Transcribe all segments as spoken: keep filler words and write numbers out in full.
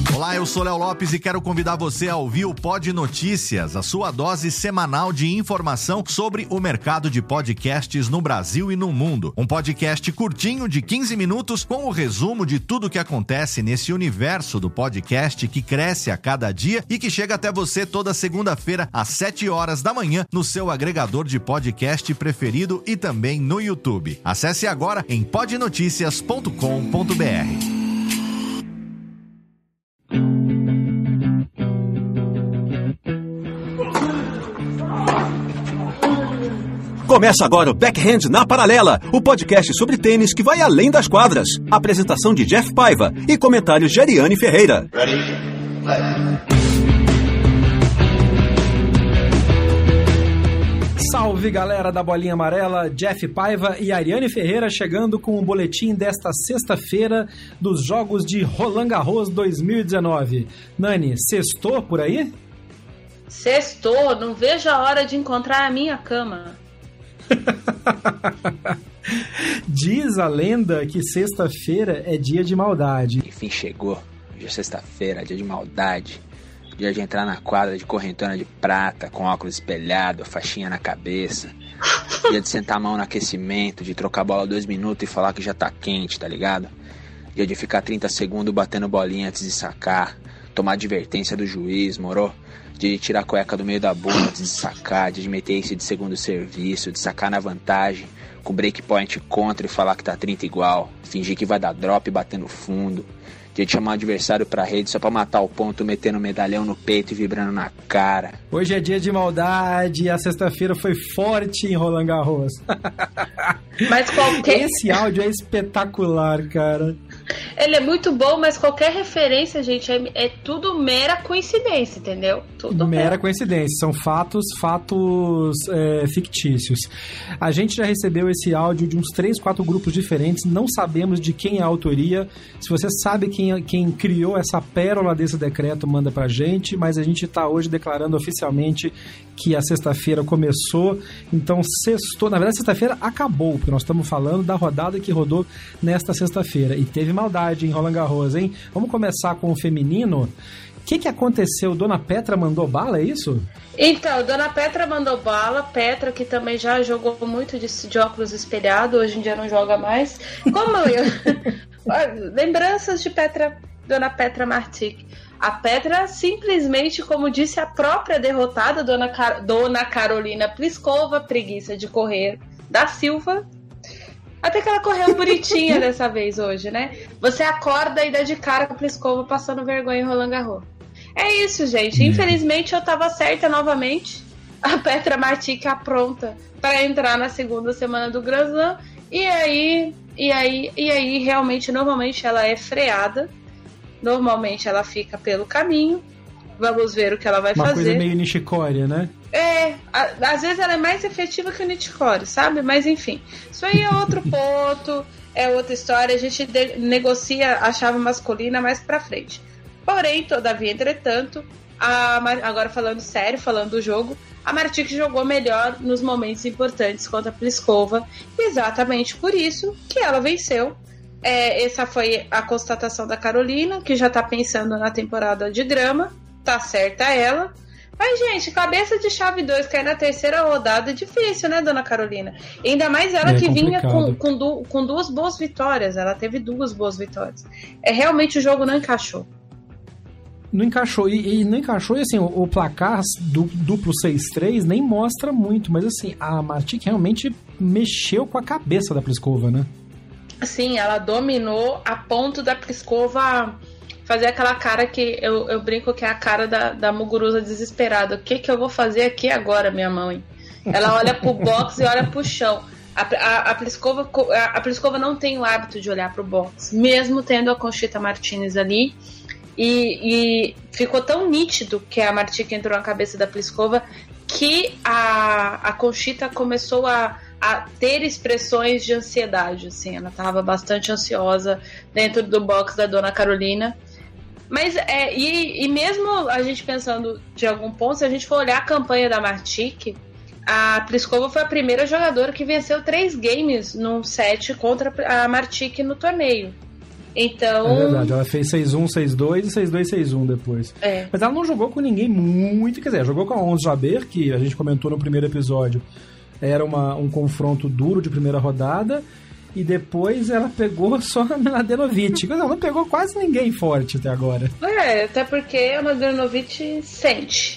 Olá, eu sou Léo Lopes e quero convidar você a ouvir o Pod Notícias, a sua dose semanal de informação sobre o mercado de podcasts no Brasil e no mundo. Um podcast curtinho de quinze minutos com o resumo de tudo que acontece nesse universo do podcast que cresce a cada dia e que chega até você toda segunda-feira às sete horas da manhã no seu agregador de podcast preferido e também no YouTube. Acesse agora em pod noticias ponto com ponto b r. Começa agora o Backhand na Paralela, o podcast sobre tênis que vai além das quadras. Apresentação de Jeff Paiva e comentários de Ariane Ferreira. Ready? Salve, galera da Bolinha Amarela, Jeff Paiva e Ariane Ferreira chegando com o boletim desta sexta-feira dos Jogos de Roland Garros dois mil e dezenove. Nani, sextou por aí? Sextou, não vejo a hora de encontrar a minha cama. Diz a lenda que sexta-feira é dia de maldade. Enfim, chegou. Hoje é sexta-feira, dia de maldade. Dia de entrar na quadra de correntona de prata, com óculos espelhado, faixinha na cabeça. Dia de sentar a mão no aquecimento, de trocar a bola dois minutos e falar que já tá quente, tá ligado? Dia de ficar trinta segundos batendo bolinha antes de sacar. Tomar advertência do juiz, moro? De tirar a cueca do meio da bunda antes de sacar, de meter esse de segundo serviço, de sacar na vantagem, com breakpoint contra e falar que tá trinta igual, fingir que vai dar drop e bater no fundo, de chamar o adversário pra rede só pra matar o ponto, metendo o medalhão no peito e vibrando na cara. Hoje é dia de maldade e a sexta-feira foi forte em Roland Garros. Mas qualquer... Esse áudio é espetacular, cara. Ele é muito bom, mas qualquer referência, gente, é, é tudo mera coincidência, entendeu? Tudo mera mera coincidência, são fatos, fatos é, fictícios. A gente já recebeu esse áudio de uns três, quatro grupos diferentes, não sabemos de quem é a autoria. Se você sabe quem, quem criou essa pérola desse decreto, manda pra gente, mas a gente tá hoje declarando oficialmente que a sexta-feira começou, então sextou, na verdade sexta-feira acabou, porque nós estamos falando da rodada que rodou nesta sexta-feira, e teve maldade em Roland Garros, hein? Vamos começar com o feminino. O que que aconteceu? Dona Petra mandou bala, é isso? Então, Dona Petra mandou bala. Petra, que também já jogou muito de, de óculos espelhado, hoje em dia não joga mais. Como eu... Lembranças de Petra, Dona Petra Martic. A Petra simplesmente, como disse a própria derrotada, Dona, Car... Dona Carolina Pliskova, preguiça de correr da Silva. Até que ela correu bonitinha dessa vez hoje, né? Você acorda e dá de cara com a Pliskova passando vergonha em Roland Garros. É isso, gente. Infelizmente eu tava certa novamente. A Petra Martic apronta para entrar na segunda semana do Grand Slam. E aí, e aí, e aí, realmente, normalmente ela é freada. Normalmente ela fica pelo caminho. Vamos ver o que ela vai Uma fazer. Uma coisa meio Nishikori, né? É, a, às vezes ela é mais efetiva que o Nishikori, sabe? Mas enfim, isso aí é outro ponto, é outra história. A gente de, negocia a chave masculina mais pra frente. Porém, todavia, entretanto, a, agora falando sério, falando do jogo, a Martic jogou melhor nos momentos importantes contra a Pliskova. Exatamente por isso que ela venceu. É, essa foi a constatação da Carolina, que já tá pensando na temporada de grama. Tá certa ela. Mas, gente, cabeça de chave dois cair na terceira rodada é difícil, né, Dona Carolina? Ainda mais ela é que complicado. vinha com, com, du, com duas boas vitórias. Ela teve duas boas vitórias. É, realmente o jogo não encaixou. Não encaixou. E, e não encaixou, e assim, o, o placar du, duplo seis três nem mostra muito. Mas, assim, a Martic realmente mexeu com a cabeça da Pliskova, né? Sim, ela dominou a ponto da Pliskova fazer aquela cara que eu, eu brinco que é a cara da, da Muguruza desesperada. O que que eu vou fazer aqui agora, minha mãe? Ela olha pro box e olha pro chão. A, a, a, Pliskova, a, a Pliskova não tem o hábito de olhar pro box, mesmo tendo a Conchita Martínez ali. E, e ficou tão nítido que a Martic entrou na cabeça da Pliskova que a, a Conchita começou a a ter expressões de ansiedade, assim, ela estava bastante ansiosa dentro do box da Dona Carolina. Mas, é, e, e mesmo a gente pensando de algum ponto, se a gente for olhar a campanha da Martic, a Pliskova foi a primeira jogadora que venceu três games num set contra a Martic no torneio. Então... É verdade, ela fez seis um, seis dois e seis dois, seis um depois. É. Mas ela não jogou com ninguém muito, quer dizer, jogou com a Ons Jabeur, que a gente comentou no primeiro episódio. Era uma, um confronto duro de primeira rodada, e depois ela pegou só a Mladenovic. Ela não pegou quase ninguém forte até agora. É, até porque a Mladenovic sente.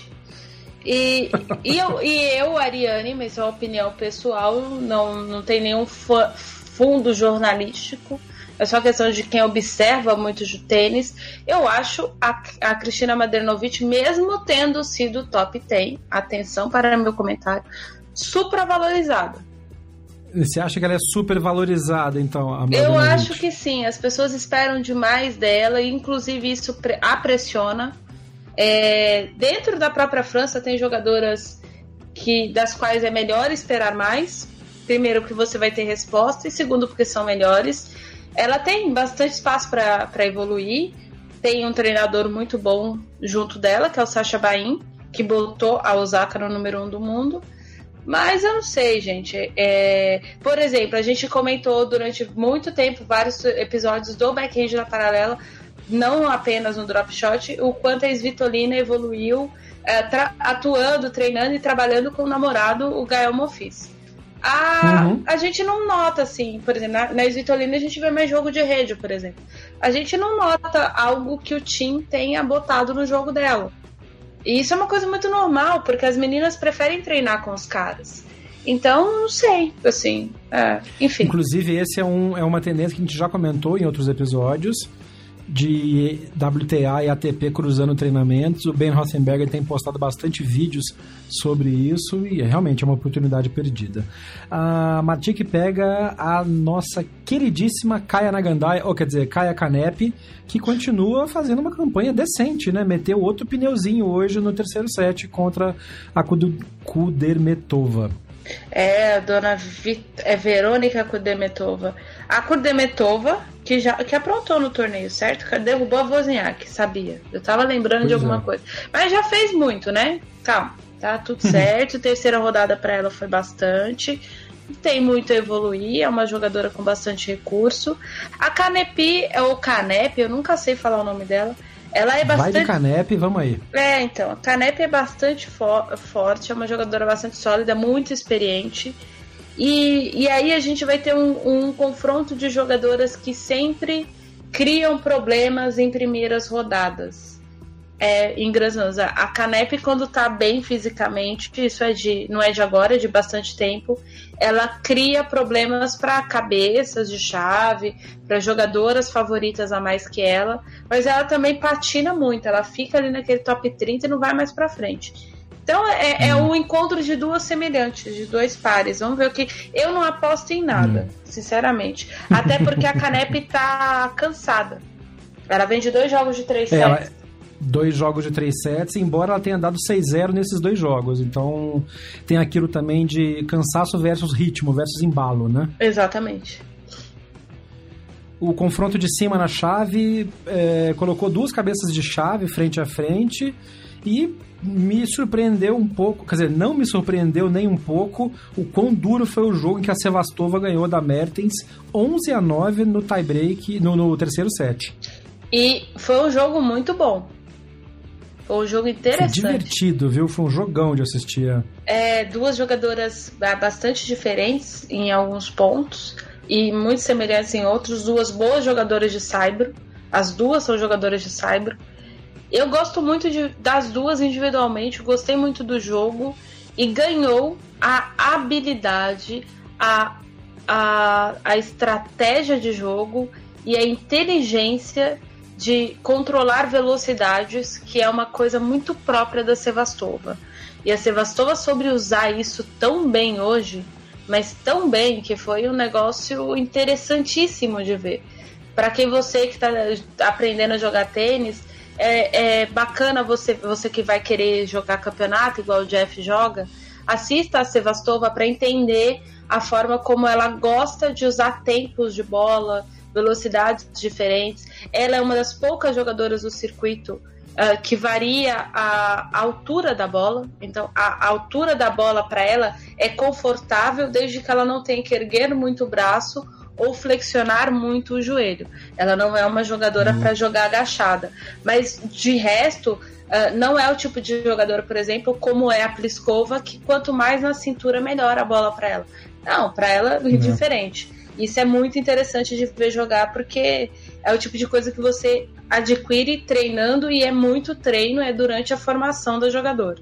E, e, eu, e eu, Ariane, mas é uma opinião pessoal, não, não tem nenhum fundo jornalístico, é só questão de quem observa muito de tênis. Eu acho a, a Cristina Mladenovic, mesmo tendo sido top dez, atenção para meu comentário, supravalorizada. Você acha que ela é super valorizada, então? A Eu acho que sim, as pessoas esperam demais dela, e inclusive isso a pressiona. É, dentro da própria França tem jogadoras que, das quais é melhor esperar mais. Primeiro porque você vai ter resposta, e segundo porque são melhores. Ela tem bastante espaço para evoluir. Tem um treinador muito bom junto dela, que é o Sacha Bain, que botou a Osaka no número um do mundo. Mas eu não sei, gente. É, por exemplo, a gente comentou durante muito tempo vários episódios do backhand na paralela, não apenas no drop shot, o quanto a Svitolina evoluiu é, tra- atuando, treinando e trabalhando com o namorado, o Gael Monfils. A, uhum. a gente não nota, assim, por exemplo, na, na Svitolina a gente vê mais jogo de rede, por exemplo. A gente não nota algo que o Tim tenha botado no jogo dela. E isso é uma coisa muito normal, porque as meninas preferem treinar com os caras. Então, não sei, assim, é, enfim. Inclusive, esse é, um, é uma tendência que a gente já comentou em outros episódios, de W T A e A T P cruzando treinamentos. O Ben Rothenberger tem postado bastante vídeos sobre isso e realmente é uma oportunidade perdida. A Martic pega a nossa queridíssima Kaya Nagandai, ou quer dizer, Kaya Kanepi, que continua fazendo uma campanha decente, né? Meteu outro pneuzinho hoje no terceiro set contra a Kudermetova. É, a dona Vit... é Verônica Kudermetova. A Kudermetova, que já que aprontou no torneio, certo? Derrubou a Wozniak, sabia? Eu tava lembrando pois de alguma é. coisa. Mas já fez muito, né? Calma, tá tudo certo. Terceira rodada pra ela foi bastante. Tem muito a evoluir, é uma jogadora com bastante recurso. A Kanepi, ou Kanepi, eu nunca sei falar o nome dela. Ela é bastante... Vai de Kanepi, vamos aí. É, então, a Kanepi é bastante fo- forte, é uma jogadora bastante sólida, muito experiente. E, e aí a gente vai ter um, um confronto de jogadoras que sempre criam problemas em primeiras rodadas. É, em Grand Slams. A Kanepi, quando tá bem fisicamente, isso é de, não é de agora, é de bastante tempo, ela cria problemas para cabeças de chave, para jogadoras favoritas a mais que ela, mas ela também patina muito, ela fica ali naquele top trinta e não vai mais para frente. Então é, é um encontro de duas semelhantes, de dois pares. Vamos ver o que... Eu não aposto em nada, hum. sinceramente. Até porque a Kanepi tá cansada. Ela vem de dois jogos de três é, sets. Ela... Dois jogos de três sets, embora ela tenha dado seis a zero nesses dois jogos. Então tem aquilo também de cansaço versus ritmo, versus embalo, né? Exatamente. O confronto de cima na chave é, colocou duas cabeças de chave frente a frente e me surpreendeu um pouco, quer dizer, não me surpreendeu nem um pouco o quão duro foi o jogo em que a Sevastova ganhou da Mertens onze a nove no tie-break, no, no terceiro set. E foi um jogo muito bom. Foi um jogo interessante. Foi divertido, viu? Foi um jogão de assistir. É, duas jogadoras bastante diferentes em alguns pontos e muito semelhantes em outros. Duas boas jogadoras de saibro. As duas são jogadoras de saibro. Eu gosto muito de, das duas individualmente. Gostei muito do jogo. E ganhou a habilidade, a, a, a estratégia de jogo e a inteligência de controlar velocidades, que é uma coisa muito própria da Sevastova. E a Sevastova soube usar isso tão bem hoje, mas tão bem que foi um negócio interessantíssimo de ver. Para quem você que está aprendendo a jogar tênis, é, é bacana você, você que vai querer jogar campeonato, igual o Jeff joga, assista a Sevastova para entender a forma como ela gosta de usar tempos de bola, velocidades diferentes. Ela é uma das poucas jogadoras do circuito uh, que varia a, a altura da bola. Então, a, a altura da bola para ela é confortável, desde que ela não tenha que erguer muito o braço ou flexionar muito o joelho. Ela não é uma jogadora uhum. para jogar agachada. Mas, de resto, uh, não é o tipo de jogadora, por exemplo, como é a Pliskova, que quanto mais na cintura, melhor a bola para ela. Não, para ela é diferente. Isso é muito interessante de ver jogar, porque é o tipo de coisa que você adquire treinando, e é muito treino, é durante a formação da jogadora.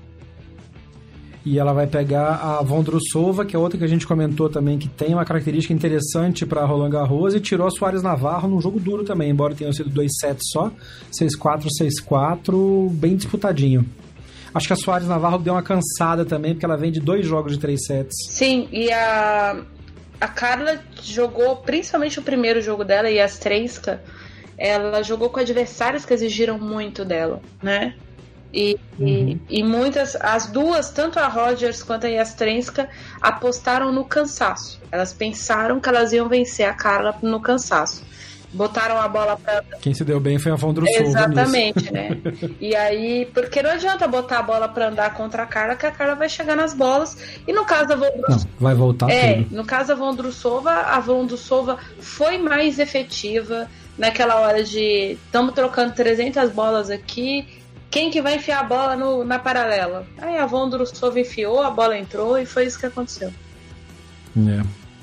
E ela vai pegar a Vondrousova, que é outra que a gente comentou também, que tem uma característica interessante para Roland Garros, e tirou a Soares Navarro num jogo duro também, embora tenham sido dois sets só, seis quatro, seis quatro, bem disputadinho. Acho que a Soares Navarro deu uma cansada também, porque ela vem de dois jogos de três sets. Sim, e a, a Carla jogou, principalmente o primeiro jogo dela, e a Strenska, ela jogou com adversários que exigiram muito dela, né? E, uhum. e, e muitas, as duas, tanto a Rogers quanto a Jastrenska, apostaram no cansaço. Elas pensaram que elas iam vencer a Carla no cansaço. Botaram a bola pra... Quem se deu bem foi a Vondrousova. Exatamente, né? E aí, porque não adianta botar a bola pra andar contra a Carla, que a Carla vai chegar nas bolas. E no caso da Vondrousova... Vai voltar é, tudo. No caso da Vondrousova, a Vondrousova foi mais efetiva naquela hora de... Estamos trocando trezentas bolas aqui... Quem que vai enfiar a bola no, na paralela? Aí a Vondrousova enfiou, a bola entrou, e foi isso que aconteceu. É.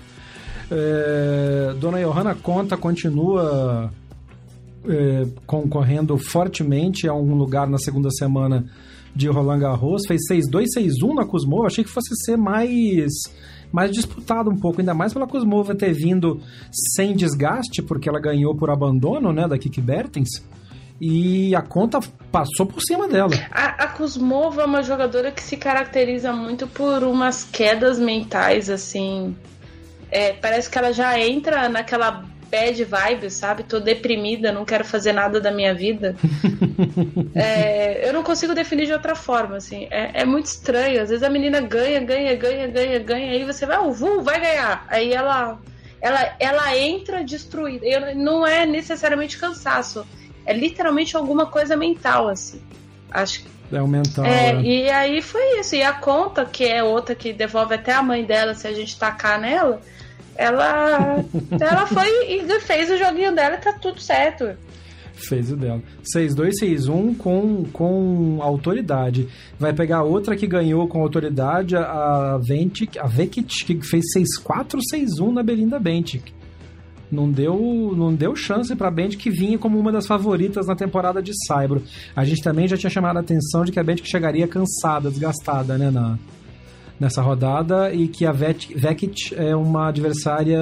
É, Dona Johanna Konta continua é, concorrendo fortemente a um lugar na segunda semana de Roland Garros. Fez seis dois, seis um na Kuzmova. Achei que fosse ser mais, mais disputado um pouco, ainda mais pela Kuzmova ter vindo sem desgaste, porque ela ganhou por abandono, né, da Kiki Bertens. E a Konta passou por cima dela. A, a Kuzmova é uma jogadora que se caracteriza muito por umas quedas mentais, assim. É, parece que ela já entra naquela bad vibe, sabe? Tô deprimida, não quero fazer nada da minha vida. é, eu não consigo definir de outra forma, assim. É, é muito estranho. Às vezes a menina ganha, ganha, ganha, ganha, ganha. Aí você vai, uh, vai ganhar. Aí ela, ela, ela entra destruída. E não é necessariamente cansaço. É literalmente alguma coisa mental, assim. Acho que... É o mental. É, é. E aí foi isso. E a Konta, que é outra que devolve até a mãe dela se a gente tacar nela, ela, ela foi e fez o joguinho dela e tá tudo certo. Fez o dela. seis dois, seis um com, com autoridade. Vai pegar outra que ganhou com autoridade, a Ventic, a Vekic, que fez seis quatro, seis um na Belinda Bencic. Não deu, não deu chance para a Bencic, que vinha como uma das favoritas na temporada de Saibro. A gente também já tinha chamado a atenção de que a Bencic chegaria cansada, desgastada, né, na, nessa rodada, e que a Vekic é uma adversária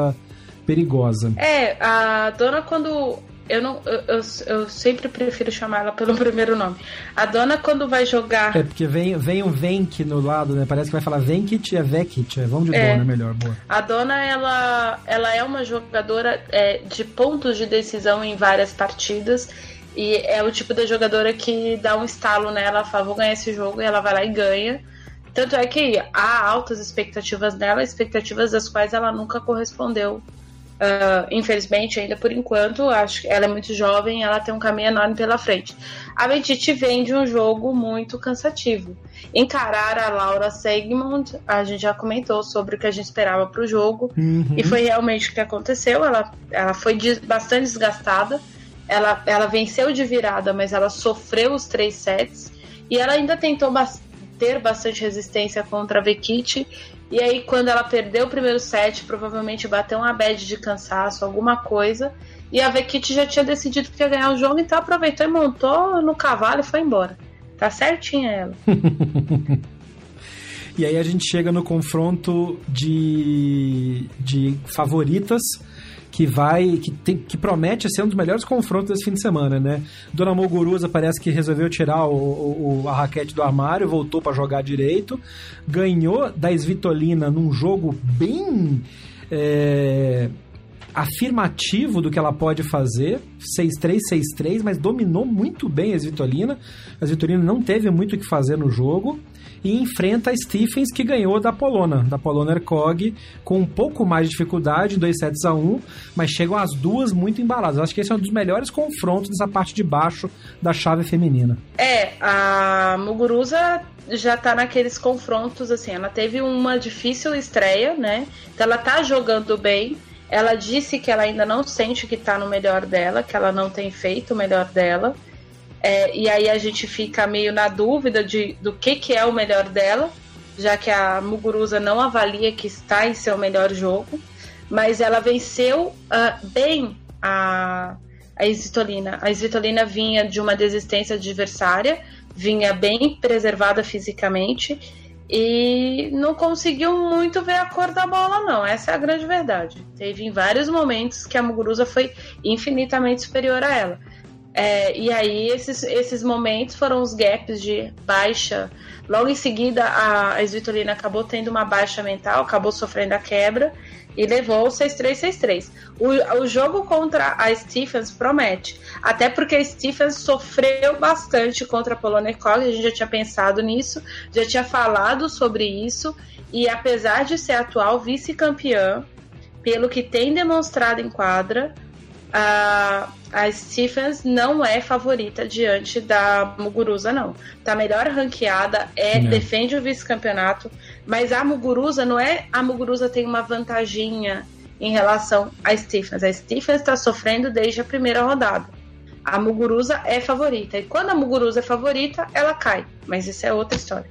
perigosa. É, a dona, quando... Eu, não, eu, eu, eu sempre prefiro chamar ela pelo primeiro nome. A dona, quando vai jogar... É, porque vem, vem um Venk no lado, né? Parece que vai falar Venkit e é Vekic. Vamos de é, dona, melhor, boa. A dona, ela, ela é uma jogadora é, de pontos de decisão em várias partidas. E é o tipo da jogadora que dá um estalo nela, ela fala, vou ganhar esse jogo, e ela vai lá e ganha. Tanto é que há altas expectativas nela, expectativas das quais ela nunca correspondeu. Uh, infelizmente, ainda por enquanto, acho que ela é muito jovem, ela tem um caminho enorme pela frente. A Vekic vem de um jogo muito cansativo. Encarar a Laura Segmund, a gente já comentou sobre o que a gente esperava para o jogo, uhum. E foi realmente o que aconteceu. Ela, ela foi de, bastante desgastada, ela, ela venceu de virada, mas ela sofreu os três sets, e ela ainda tentou bas- ter bastante resistência contra a Vekic. E aí, quando ela perdeu o primeiro set, provavelmente bateu uma bad de cansaço, alguma coisa. E a Vekic já tinha decidido que ia ganhar o jogo, então aproveitou e montou no cavalo e foi embora. Tá certinha ela. E aí a gente chega no confronto de, de favoritas, que vai, que, tem, que promete ser um dos melhores confrontos desse fim de semana, né? Dona Muguruza parece que resolveu tirar o, o, a raquete do armário, voltou para jogar direito, ganhou da Svitolina num jogo bem é, afirmativo do que ela pode fazer, seis três, seis três, mas dominou muito bem a Svitolina. A Svitolina não teve muito o que fazer no jogo. E enfrenta a Stephens, que ganhou da Polona, da Polona Ercog, com um pouco mais de dificuldade, dois sets a um, mas chegam as duas muito embaladas. Eu acho que esse é um dos melhores confrontos dessa parte de baixo da chave feminina. É, a Muguruza já tá naqueles confrontos, assim, ela teve uma difícil estreia, né? Então ela tá jogando bem. Ela disse que ela ainda não sente que tá no melhor dela, que ela não tem feito o melhor dela. É, e aí a gente fica meio na dúvida de, do que, que é o melhor dela, já que a Muguruza não avalia que está em seu melhor jogo. Mas ela venceu uh, bem a, a Svitolina. A Svitolina vinha de uma desistência adversária, vinha bem preservada fisicamente e não conseguiu muito ver a cor da bola, não. Essa é a grande verdade. Teve em vários momentos que a Muguruza foi infinitamente superior a ela. É, e aí esses, esses momentos foram os gaps de baixa. Logo em seguida a, a Svitolina acabou tendo uma baixa mental, acabou sofrendo a quebra e levou o seis três seis três. O, o jogo contra a Stephens promete, até porque a Stephens sofreu bastante contra a Polonikov, a gente já tinha pensado nisso, já tinha falado sobre isso, e apesar de ser atual vice-campeã, pelo que tem demonstrado em quadra, a, a Stephens não é favorita diante da Muguruza, não. Tá melhor ranqueada, é, defende o vice-campeonato, mas a Muguruza não é... A Muguruza tem uma vantaginha em relação à Stephens. A Stephens está sofrendo desde a primeira rodada. A Muguruza é favorita. E quando a Muguruza é favorita, ela cai. Mas isso é outra história.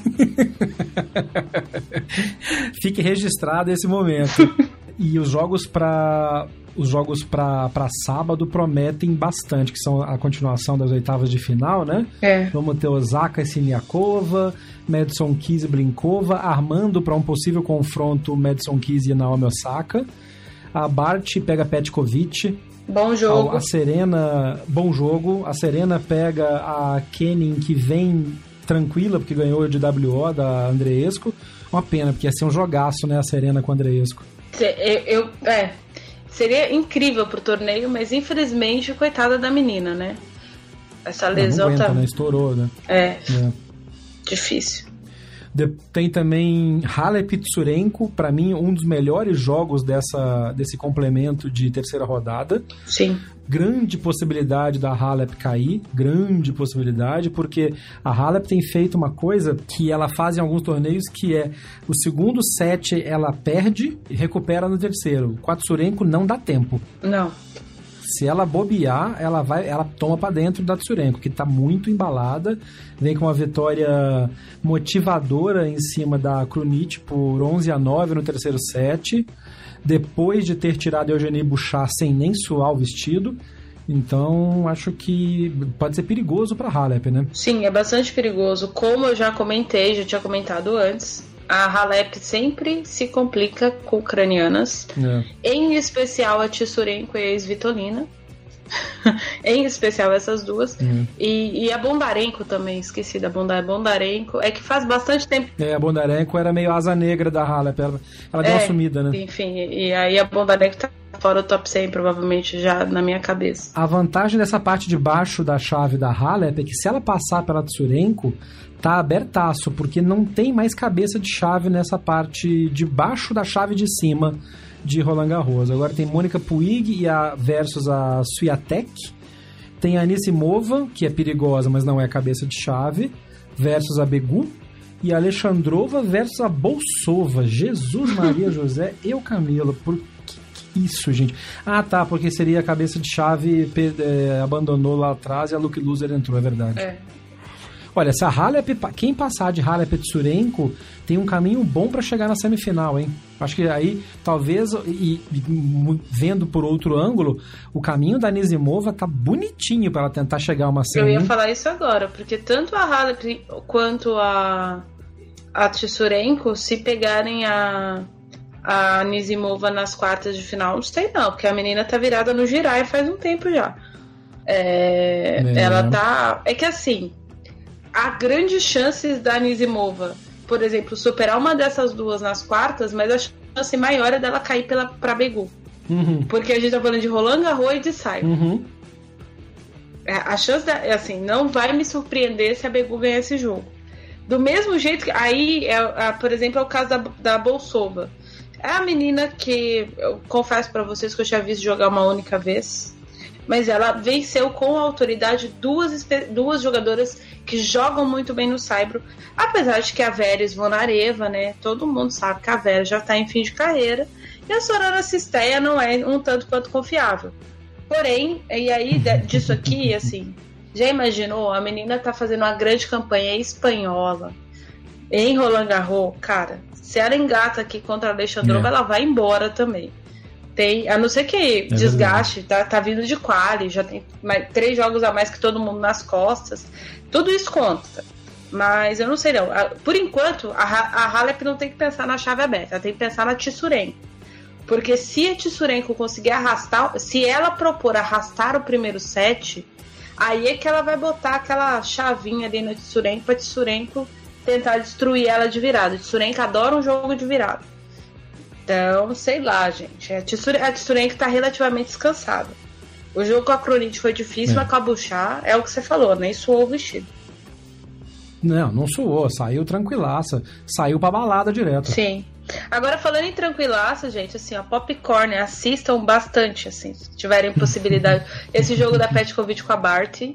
Fique registrado esse momento. E os jogos para... Os jogos para sábado prometem bastante, que são a continuação das oitavas de final, né? É. Vamos ter Osaka e Siniakova, Madison Keys e Blinkova, armando para um possível confronto Madison Keys e Naomi Osaka. A Bart pega Petkovic. Bom jogo. A, a Serena, bom jogo. A Serena pega a Kenin, que vem tranquila, porque ganhou de W O da Andreescu. Uma pena, porque ia ser um jogaço, né? A Serena com a Andreescu. Eu, eu, é... Seria incrível pro torneio, mas infelizmente, coitada da menina, né? Essa lesão não aguenta, tá... né? Estourou, né? É. é. Difícil. De, tem também Halep e Tsurenko, pra mim, um dos melhores jogos dessa, desse complemento de terceira rodada. Sim. Grande possibilidade da Halep cair, grande possibilidade, porque a Halep tem feito uma coisa que ela faz em alguns torneios, que é o segundo set ela perde e recupera no terceiro. Com a Tsurenko não dá tempo. Não. Se ela bobear, ela vai, ela toma pra dentro da Tsurenko, que tá muito embalada, vem com uma vitória motivadora em cima da Krunic por onze a nove no terceiro set, depois de ter tirado a Eugenie Bouchard sem nem suar o vestido. Então, acho que pode ser perigoso pra Halep, né? Sim, é bastante perigoso. Como eu já comentei, já tinha comentado antes, a Halep sempre se complica com ucranianas, é. Em especial a Tsurenko e a Svitolina. Em especial essas duas. Uhum. E, e a Bondarenko também, esqueci da Bondarenko. É que faz bastante tempo. É, a Bondarenko era meio asa negra da Halep. Ela, ela deu é, uma sumida, né? Enfim, e aí a Bondarenko tá fora do top cem, provavelmente, já na minha cabeça. A vantagem dessa parte de baixo da chave da Halep é que se ela passar pela Tsurenko, tá abertaço, porque não tem mais cabeça de chave nessa parte de baixo da chave de cima de Roland Garros. Agora tem Mônica Puig e a, versus a Swiatek. Tem a Anisimova, que é perigosa, mas não é cabeça de chave, versus a Begu. E a Alexandrova versus a Bolsova. Jesus Maria José e o Camilo. Por que, que isso, gente? Ah, tá, porque seria a cabeça de chave, é, abandonou lá atrás e a Luke Loser entrou, é verdade. É. Olha, se a Halep, quem passar de Halep e Tsurenko tem um caminho bom para chegar na semifinal, hein? Acho que aí, talvez, e, e vendo por outro ângulo, o caminho da Anisimova tá bonitinho para ela tentar chegar a uma semi. Eu ia falar isso agora, porque tanto a Halep quanto a, a Tsurenko, se pegarem a, a Anisimova nas quartas de final, não sei não, porque a menina tá virada no Jiraiya faz um tempo já. É, é. Ela tá... É que assim... Há grandes chances da Anisimova, por exemplo, superar uma dessas duas nas quartas, mas a chance maior é dela cair pela, pra Begu. Uhum. Porque a gente tá falando de Roland Garros e de Saibro. Uhum. A chance, da, assim, não vai me surpreender se a Begu ganhar esse jogo. Do mesmo jeito que... Aí, é, é, por exemplo, é o caso da, da Bolsova. É a menina que, eu confesso pra vocês que eu tinha visto jogar uma única vez. mas ela venceu com autoridade duas, duas jogadoras que jogam muito bem no saibro, apesar de que a Vera Zvonareva, né, todo mundo sabe que a Vera já está em fim de carreira, e a Sorana Císteia não é um tanto quanto confiável. Porém, e aí disso aqui, assim, já imaginou? A menina tá fazendo uma grande campanha espanhola em Roland Garros, cara, se ela engata aqui contra a Alexandrova, é. ela vai embora também. Tem, a não ser que é desgaste, tá, tá vindo de quali, já tem mais, três jogos a mais que todo mundo nas costas, tudo isso conta. Mas eu não sei não, por enquanto a, a Halep não tem que pensar na chave aberta, ela tem que pensar na Tissurenko. Porque se a Tissurenko conseguir arrastar, se ela propor arrastar o primeiro set, aí é que ela vai botar aquela chavinha ali na Tissurenko pra Tissurenko tentar destruir ela de virada. A Tissurenko adora um jogo de virada. Então, sei lá, gente. A Tissurenko tá relativamente descansada. O jogo com a Kronich foi difícil, é. mas com a Bouchard é o que você falou, nem suou o vestido. Não, não suou, saiu tranquilaça. Saiu pra balada direto. Sim. Agora, falando em tranquilaça, gente, assim, ó, Popcorn, assistam bastante, assim, se tiverem possibilidade. Esse jogo da Petkovic com a Barty.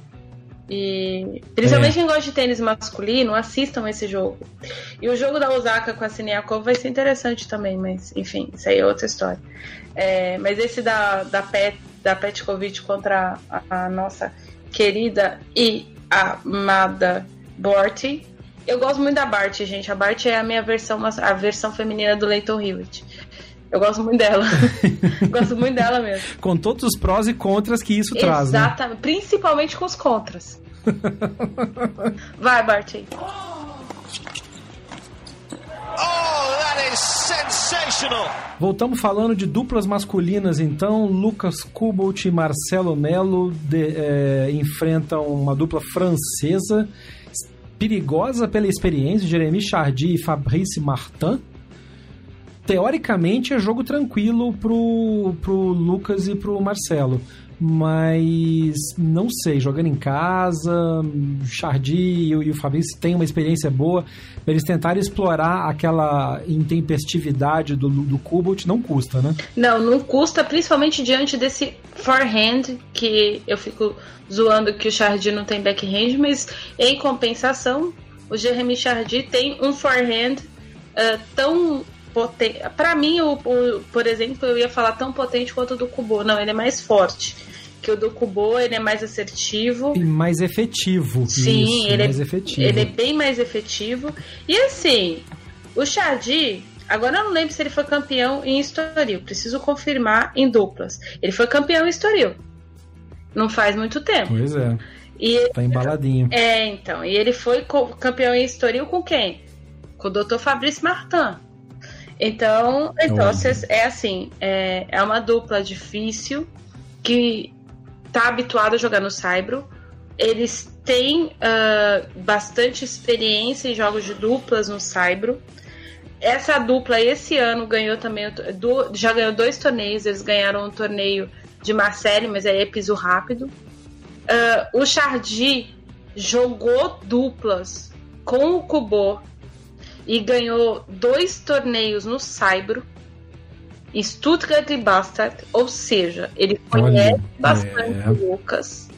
E principalmente é. quem gosta de tênis masculino, assistam esse jogo. E o jogo da Osaka com a Siniakova vai ser interessante também, mas enfim, isso aí é outra história. É, mas esse da, da, Pet, da Petkovic contra a, a nossa querida e amada Barty. Eu gosto muito da Barty, gente. A Barty é a minha versão, a versão feminina do Leighton Hewitt. Eu gosto muito dela. Gosto muito dela mesmo. Com todos os prós e contras que isso Exatamente. traz, né? Exatamente. Principalmente com os contras. Vai, Barty. Oh, that is sensational. Voltamos falando de duplas masculinas, então. Lucas Kubot e Marcelo Melo de, é, enfrentam uma dupla francesa perigosa pela experiência, Jeremy Chardy e Fabrice Martin. Teoricamente é jogo tranquilo pro, pro Lucas e pro Marcelo, mas não sei, jogando em casa, Chardy e, e o Fabrice têm uma experiência boa, pra eles tentarem explorar aquela intempestividade do, do Kubot, não custa, né? Não, não custa, principalmente diante desse forehand, que eu fico zoando que o Chardy não tem backhand, mas em compensação, o Jeremy Chardy tem um forehand uh, tão potente. Para mim, o, o, por exemplo, eu ia falar tão potente quanto o do Kubot. Não, ele é mais forte. Que o do Kubot, ele é mais assertivo. E mais efetivo. Sim, isso, ele, mais é, efetivo. ele é bem mais efetivo. E assim, o Chardy, agora eu não lembro se ele foi campeão em Estoril. Preciso confirmar em duplas. Ele foi campeão em Estoril. Não faz muito tempo. Pois é. E, tá embaladinho. É, então. E ele foi campeão em Estoril com quem? Com o doutor Fabrice Martin. Então, então é assim, é, é uma dupla difícil que tá habituada a jogar no saibro. Eles têm uh, bastante experiência em jogos de duplas no saibro. Essa dupla esse ano ganhou também, do, já ganhou dois torneios. Eles ganharam um torneio de Marseille, mas aí é piso rápido. Uh, o Chardy jogou duplas com o Kubot e ganhou dois torneios no saibro, Stuttgart e Bastard, ou seja, ele conhece Olha, bastante é. o Lucas.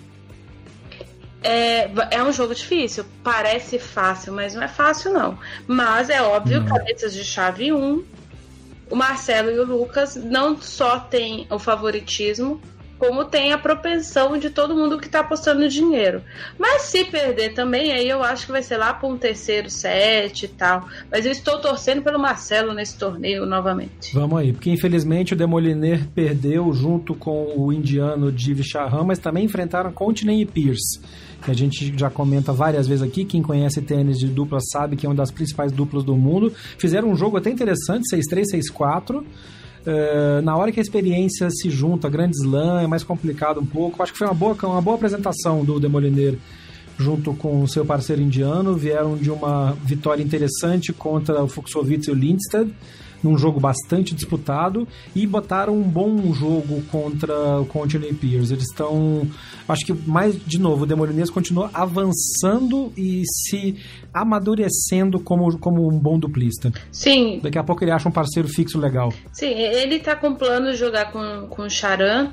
É, é um jogo difícil, parece fácil, mas não é fácil não. Mas é óbvio, não. Cabeças de chave um, o Marcelo e o Lucas não só têm o favoritismo, como tem a propensão de todo mundo que tá apostando dinheiro. Mas se perder também, aí eu acho que vai ser lá para um terceiro set e tal. Mas eu estou torcendo pelo Marcelo nesse torneio novamente. Vamos aí, porque infelizmente o Demoliner perdeu junto com o indiano Div Chahran, mas também enfrentaram Continen e Pierce, que a gente já comenta várias vezes aqui. Quem conhece tênis de dupla sabe que é uma das principais duplas do mundo. Fizeram um jogo até interessante, seis três, seis quatro. Uh, na hora que a experiência se junta, Grand Slam, é mais complicado um pouco. Acho que foi uma boa, uma boa apresentação do Demoliner junto com o seu parceiro indiano. Vieram de uma vitória interessante contra o Fuxovic e o Lindstedt, num jogo bastante disputado, e botaram um bom jogo contra o Continen Pierce. Eles estão, acho que mais, de novo, o Demoliner continua avançando e se amadurecendo como, como um bom duplista. Sim. Daqui a pouco ele acha um parceiro fixo legal. Sim, ele tá com plano de jogar com, com o Charan.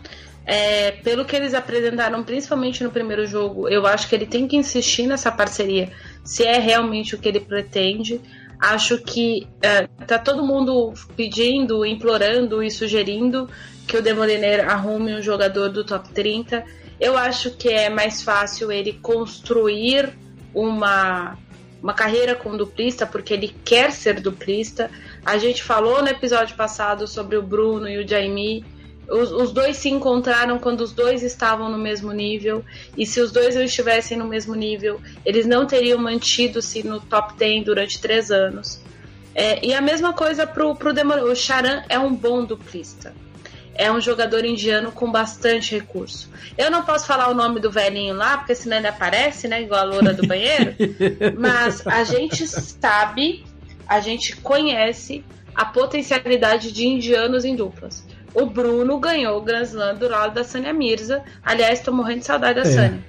É, pelo que eles apresentaram, principalmente no primeiro jogo, eu acho que ele tem que insistir nessa parceria, se é realmente o que ele pretende. Acho que é, tá todo mundo pedindo, implorando e sugerindo que o Demoliner arrume um jogador do top trinta. Eu acho que é mais fácil ele construir uma, uma carreira com duplista, porque ele quer ser duplista. A gente falou no episódio passado sobre o Bruno e o Jaime. Os, os dois se encontraram quando os dois estavam no mesmo nível, e se os dois não estivessem no mesmo nível, eles não teriam mantido-se no top dez durante três anos. É, e a mesma coisa pro, pro Demoliner. O Charan é um bom duplista. É um jogador indiano com bastante recurso. Eu não posso falar o nome do velhinho lá, porque senão ele aparece, né? Igual a loura do banheiro. Mas a gente sabe, a gente conhece a potencialidade de indianos em duplas. O Bruno ganhou o Grand Slam do lado da Sania Mirza. Aliás, tô morrendo de saudade da é. Sania.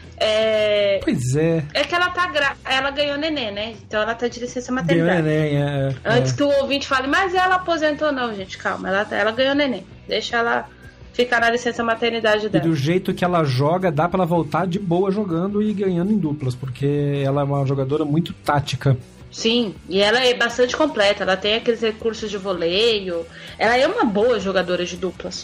É... Pois é. É que ela tá gra... ela ganhou neném, né? Então ela tá de licença maternidade. Ganhou neném, é, Antes é. que o ouvinte fale, mas ela aposentou, não, gente, calma. Ela, ela ganhou neném. Deixa ela ficar na licença maternidade dela. E do jeito que ela joga, dá pra ela voltar de boa jogando e ganhando em duplas, porque ela é uma jogadora muito tática. Sim, e ela é bastante completa. Ela tem aqueles recursos de voleio. Ela é uma boa jogadora de duplas.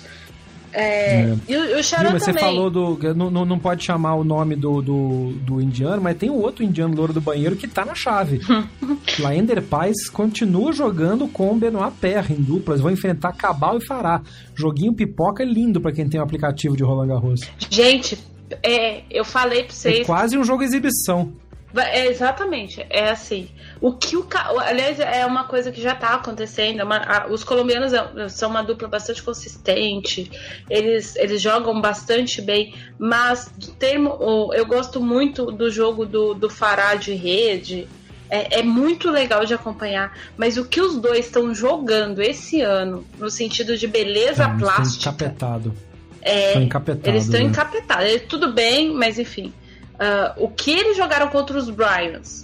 É, é. E o, o Charan também. Você falou do... Não, não pode chamar o nome do, do, do indiano, mas tem um outro indiano louro do banheiro que tá na chave. Laender Paz continua jogando com o Benoit Paire em duplas. Vão enfrentar Cabal e Farah. Joguinho pipoca lindo pra quem tem o aplicativo de Roland Garros. Gente, é, eu falei pra vocês... É quase um jogo exibição. É, exatamente, é assim. O que o aliás, é uma coisa que já está acontecendo. Uma, a, os colombianos são uma dupla bastante consistente. Eles, eles jogam bastante bem. Mas do termo, eu gosto muito do jogo do, do Farah de rede. É, é muito legal de acompanhar. Mas o que os dois estão jogando esse ano, no sentido de beleza é, plástica. Encapetado. É, eles estão né? encapetados. Tudo bem, mas enfim. Uh, o que eles jogaram contra os Bryans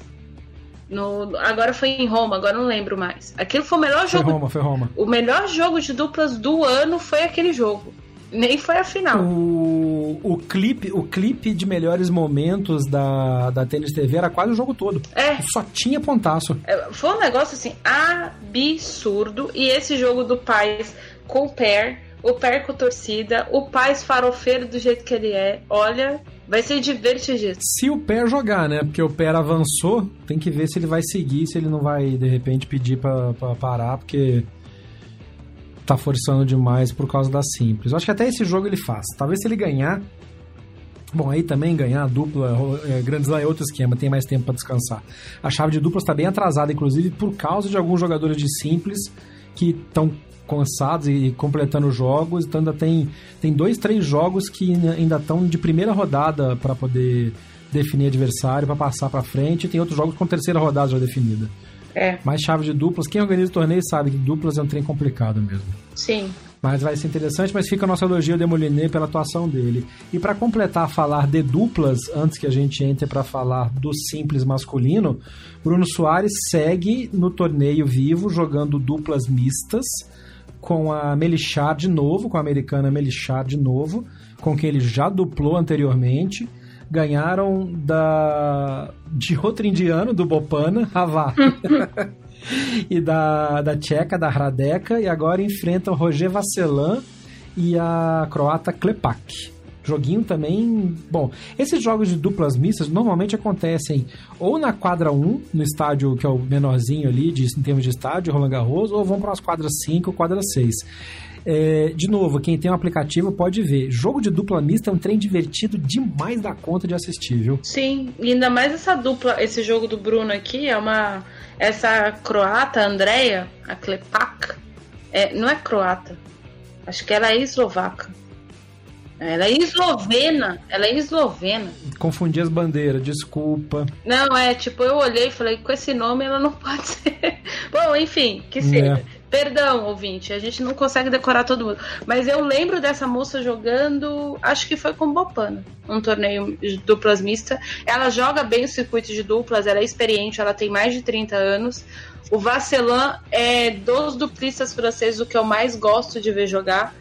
no, agora foi em Roma, agora não lembro mais. Aquilo foi o melhor jogo. Foi Roma, foi Roma. O melhor jogo de duplas do ano foi aquele jogo. Nem foi a final. O, o, clipe, o clipe de melhores momentos da, da Tênis T V era quase o jogo todo. É. Só tinha pontaço. É, foi um negócio assim absurdo. E esse jogo do Paz com o Paire, o Paire com torcida, o Paz farofeiro do jeito que ele é, olha. Vai ser divertido. Se o Paire jogar, né? Porque o Paire avançou, tem que ver se ele vai seguir, se ele não vai, de repente, pedir pra, pra parar, porque tá forçando demais por causa da simples. Eu acho que até esse jogo ele faz. Talvez se ele ganhar... Bom, aí também ganhar a dupla, é, Grand Slam é outro esquema, tem mais tempo pra descansar. A chave de duplas tá bem atrasada, inclusive, por causa de alguns jogadores de simples que estão cansados e completando jogos, então ainda tem, tem dois, três jogos que ainda estão de primeira rodada para poder definir adversário, para passar para frente, e tem outros jogos com terceira rodada já definida. É. Mais chave de duplas, quem organiza o torneio sabe que duplas é um trem complicado mesmo. Sim. Mas vai ser interessante, mas fica o nosso elogio ao Demoliner pela atuação dele. E para completar, falar de duplas, antes que a gente entre para falar do simples masculino, Bruno Soares segue no torneio vivo, jogando duplas mistas, com a Melichar de novo, com a americana Melichar de novo, com quem ele já duplou anteriormente. Ganharam da de outro indiano, do Bopana, Havá, e da, da tcheca, da Hradeka, e agora enfrentam Roger Vasselan e a croata Klepak. Joguinho também... Bom, esses jogos de duplas mistas normalmente acontecem ou na quadra um, no estádio que é o menorzinho ali, de, em termos de estádio, Roland Garros, ou vão para as quadras cinco, quadra seis. É, de novo, quem tem um aplicativo pode ver. Jogo de dupla mista é um trem divertido demais da conta de assistir, viu? Sim, e ainda mais essa dupla, esse jogo do Bruno aqui, é uma... Essa croata, a Andrea, a Klepak, é, não é croata. Acho que ela é eslovaca. Ela é eslovena, ela é eslovena. Confundi as bandeiras, desculpa. Não, é, tipo, eu olhei e falei, com esse nome ela não pode ser. Bom, enfim, que seja. É. Perdão, ouvinte, a gente não consegue decorar todo mundo. Mas eu lembro dessa moça jogando, acho que foi com Bopana, um torneio de duplas mista. Ela joga bem o circuito de duplas, ela é experiente, ela tem mais de trinta anos. O Vasselan é dos duplistas franceses o que eu mais gosto de ver jogar.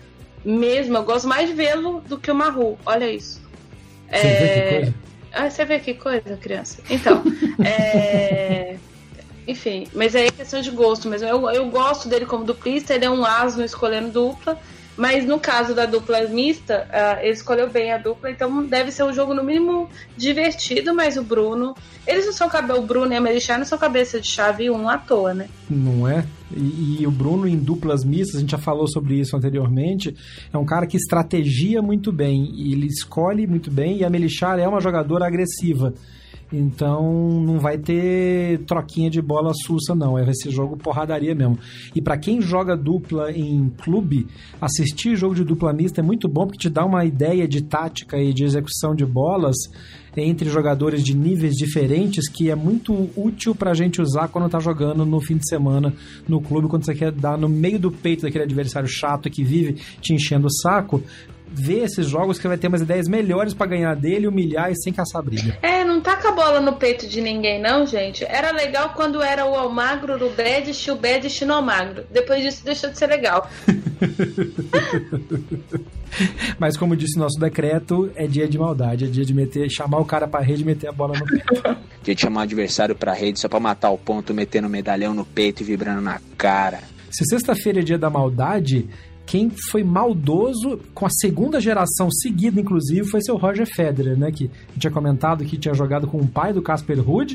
mesmo. Eu gosto mais de vê-lo do que o Mahu. Olha isso. Você é... vê que coisa? Ah, você vê que coisa, criança? Então, é... enfim, mas aí é questão de gosto mesmo. Eu, eu gosto dele como duplista, ele é um asno escolhendo dupla, mas no caso da dupla mista, uh, ele escolheu bem a dupla, então deve ser um jogo no mínimo divertido, mas o Bruno, eles não são cabeça, o Bruno e a Melixar não são cabeça de chave um à toa, né? Não é? E, e o Bruno em duplas mistas, a gente já falou sobre isso anteriormente, é um cara que estrategia muito bem, ele escolhe muito bem, e a Melixar é uma jogadora agressiva. Então não vai ter troquinha de bola sussa, não. Vai ser jogo porradaria mesmo. E para quem joga dupla em clube, assistir jogo de dupla mista é muito bom, porque te dá uma ideia de tática e de execução de bolas entre jogadores de níveis diferentes, que é muito útil pra gente usar quando tá jogando no fim de semana no clube, quando você quer dar no meio do peito daquele adversário chato que vive te enchendo o saco. Ver esses jogos que vai ter umas ideias melhores pra ganhar dele, humilhar e sem caçar briga. É, não taca a bola no peito de ninguém não, gente. Era legal quando era o Almagro no Bedish e o Bedish no Almagro. Depois disso deixou de ser legal. Mas como disse nosso decreto, é dia de maldade, é dia de meter, chamar o cara pra rede e meter a bola no peito. Dia de chamar o adversário pra rede só pra matar o ponto, metendo o medalhão no peito e vibrando na cara. Se sexta-feira é dia da maldade, quem foi maldoso com a segunda geração seguida, inclusive, foi seu Roger Federer, né? Que tinha comentado que tinha jogado com o pai do Casper Ruud.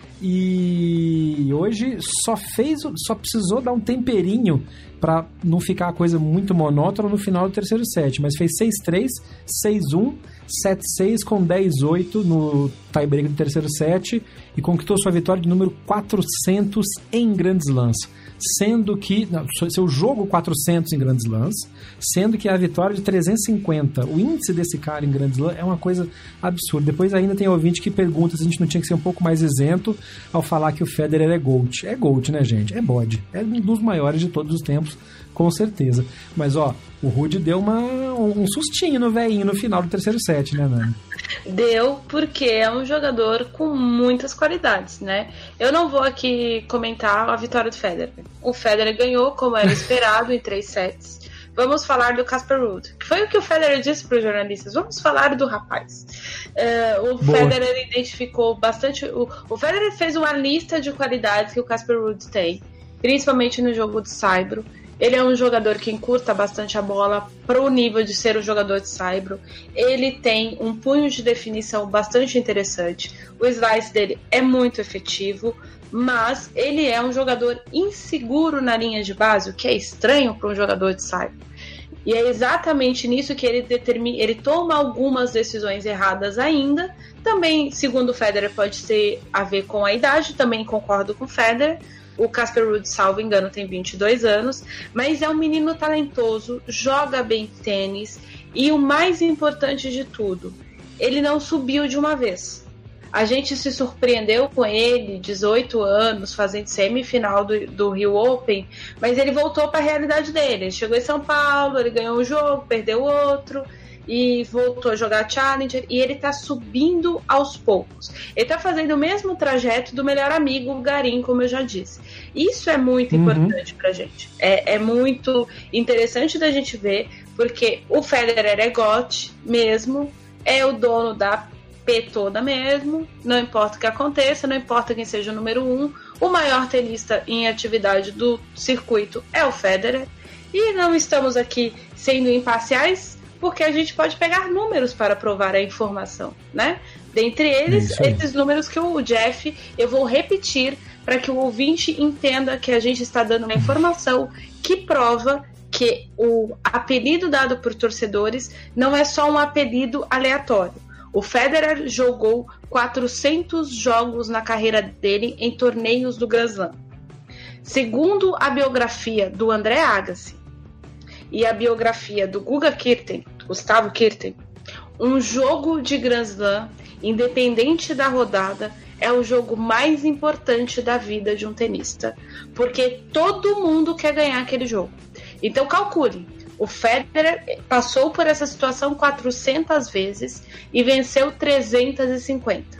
E hoje só fez, só precisou dar um temperinho para não ficar a coisa muito monótona no final do terceiro set, mas fez seis três, seis um, sete seis com dez oito no tiebreak do terceiro set e conquistou sua vitória de número quatrocentos em Grand Slams, sendo que não, seu jogo quatrocentos em Grand Slams, sendo que a vitória de trezentos e cinquenta, o índice desse cara em Grand Slam é uma coisa absurda. Depois ainda tem ouvinte que pergunta se a gente não tinha que ser um pouco mais isento ao falar que o Federer é GOAT. É GOAT, né, gente? É bode. É um dos maiores de todos os tempos, com certeza. Mas, ó, o Ruud deu uma, um sustinho no velhinho no final do terceiro set, né, Nani? Deu, porque é um jogador com muitas qualidades, né? Eu não vou aqui comentar a vitória do Federer. O Federer ganhou, como era esperado, em três sets. Vamos falar do Casper Ruud, que foi o que o Federer disse para os jornalistas. Vamos falar do rapaz. Uh, o Boa. Federer identificou bastante... O, o Federer fez uma lista de qualidades que o Casper Ruud tem, principalmente no jogo de saibro. Ele é um jogador que encurta bastante a bola para o nível de ser um jogador de saibro. Ele tem um punho de definição bastante interessante. O slice dele é muito efetivo, mas ele é um jogador inseguro na linha de base, o que é estranho para um jogador de saibro. E é exatamente nisso que ele determina, ele toma algumas decisões erradas ainda. Também, segundo o Federer, pode ter a ver com a idade, também concordo com o Federer. O Casper Ruud, salvo engano, tem vinte e dois anos, mas é um menino talentoso, joga bem tênis e o mais importante de tudo, ele não subiu de uma vez. A gente se surpreendeu com ele, dezoito anos, fazendo semifinal do, do Rio Open, mas ele voltou para a realidade dele. Ele chegou em São Paulo, ele ganhou um jogo, perdeu outro e voltou a jogar Challenger, e ele tá subindo aos poucos. Ele tá fazendo o mesmo trajeto do melhor amigo, o Garim, como eu já disse. Isso é muito uhum. importante pra gente. É, é muito interessante da gente ver, porque o Federer é GOAT mesmo, é o dono da P toda mesmo, não importa o que aconteça, não importa quem seja o número um, o maior tenista em atividade do circuito é o Federer, e não estamos aqui sendo imparciais, porque a gente pode pegar números para provar a informação, né? Dentre eles, é esses números que o Jeff, eu vou repetir para que o ouvinte entenda que a gente está dando uma informação que prova que o apelido dado por torcedores não é só um apelido aleatório. O Federer jogou quatrocentos jogos na carreira dele em torneios do Grand Slam. Segundo a biografia do André Agassi e a biografia do Guga Kirten, Gustavo Kirten, um jogo de Grand Slam, independente da rodada, é o jogo mais importante da vida de um tenista, porque todo mundo quer ganhar aquele jogo. Então calcule, o Federer passou por essa situação quatrocentas vezes e venceu trezentas e cinquenta.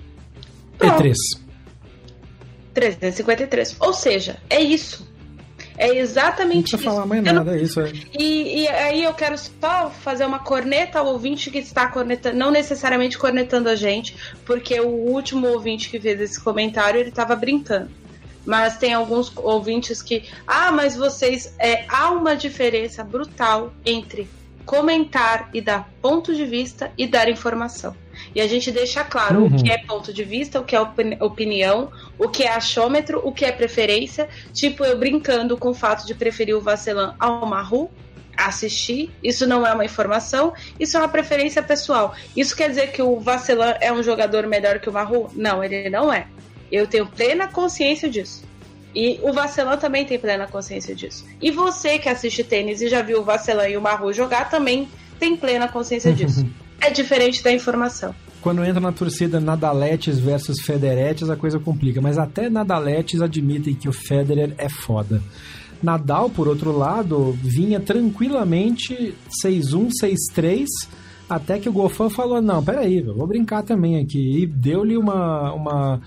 Pronto. trezentas e cinquenta e três. Ou seja, é isso. É exatamente não isso. Não falar mais nada, não... é isso. É. E, e aí eu quero só fazer uma corneta ao ouvinte que está cornetando, não necessariamente cornetando a gente, porque o último ouvinte que fez esse comentário, ele estava brincando. Mas tem alguns ouvintes que... Ah, mas vocês... É, há uma diferença brutal entre comentar e dar ponto de vista e dar informação. E a gente deixa claro uhum. o que é ponto de vista, o que é opinião, o que é achômetro, o que é preferência. Tipo, eu brincando com o fato de preferir o Vasselin ao Mahou, assistir, isso não é uma informação, isso é uma preferência pessoal. Isso quer dizer que o Vasselin é um jogador melhor que o Mahou? Não, ele não é. Eu tenho plena consciência disso. E o Vasselin também tem plena consciência disso. E você que assiste tênis e já viu o Vasselin e o Mahou jogar também tem plena consciência disso. É diferente da informação. Quando entra na torcida Nadaletes versus Federetes, a coisa complica. Mas até Nadaletes admitem que o Federer é foda. Nadal, por outro lado, vinha tranquilamente seis um, seis três, até que o Goffin falou, não, peraí, eu vou brincar também aqui. E deu-lhe uma... uma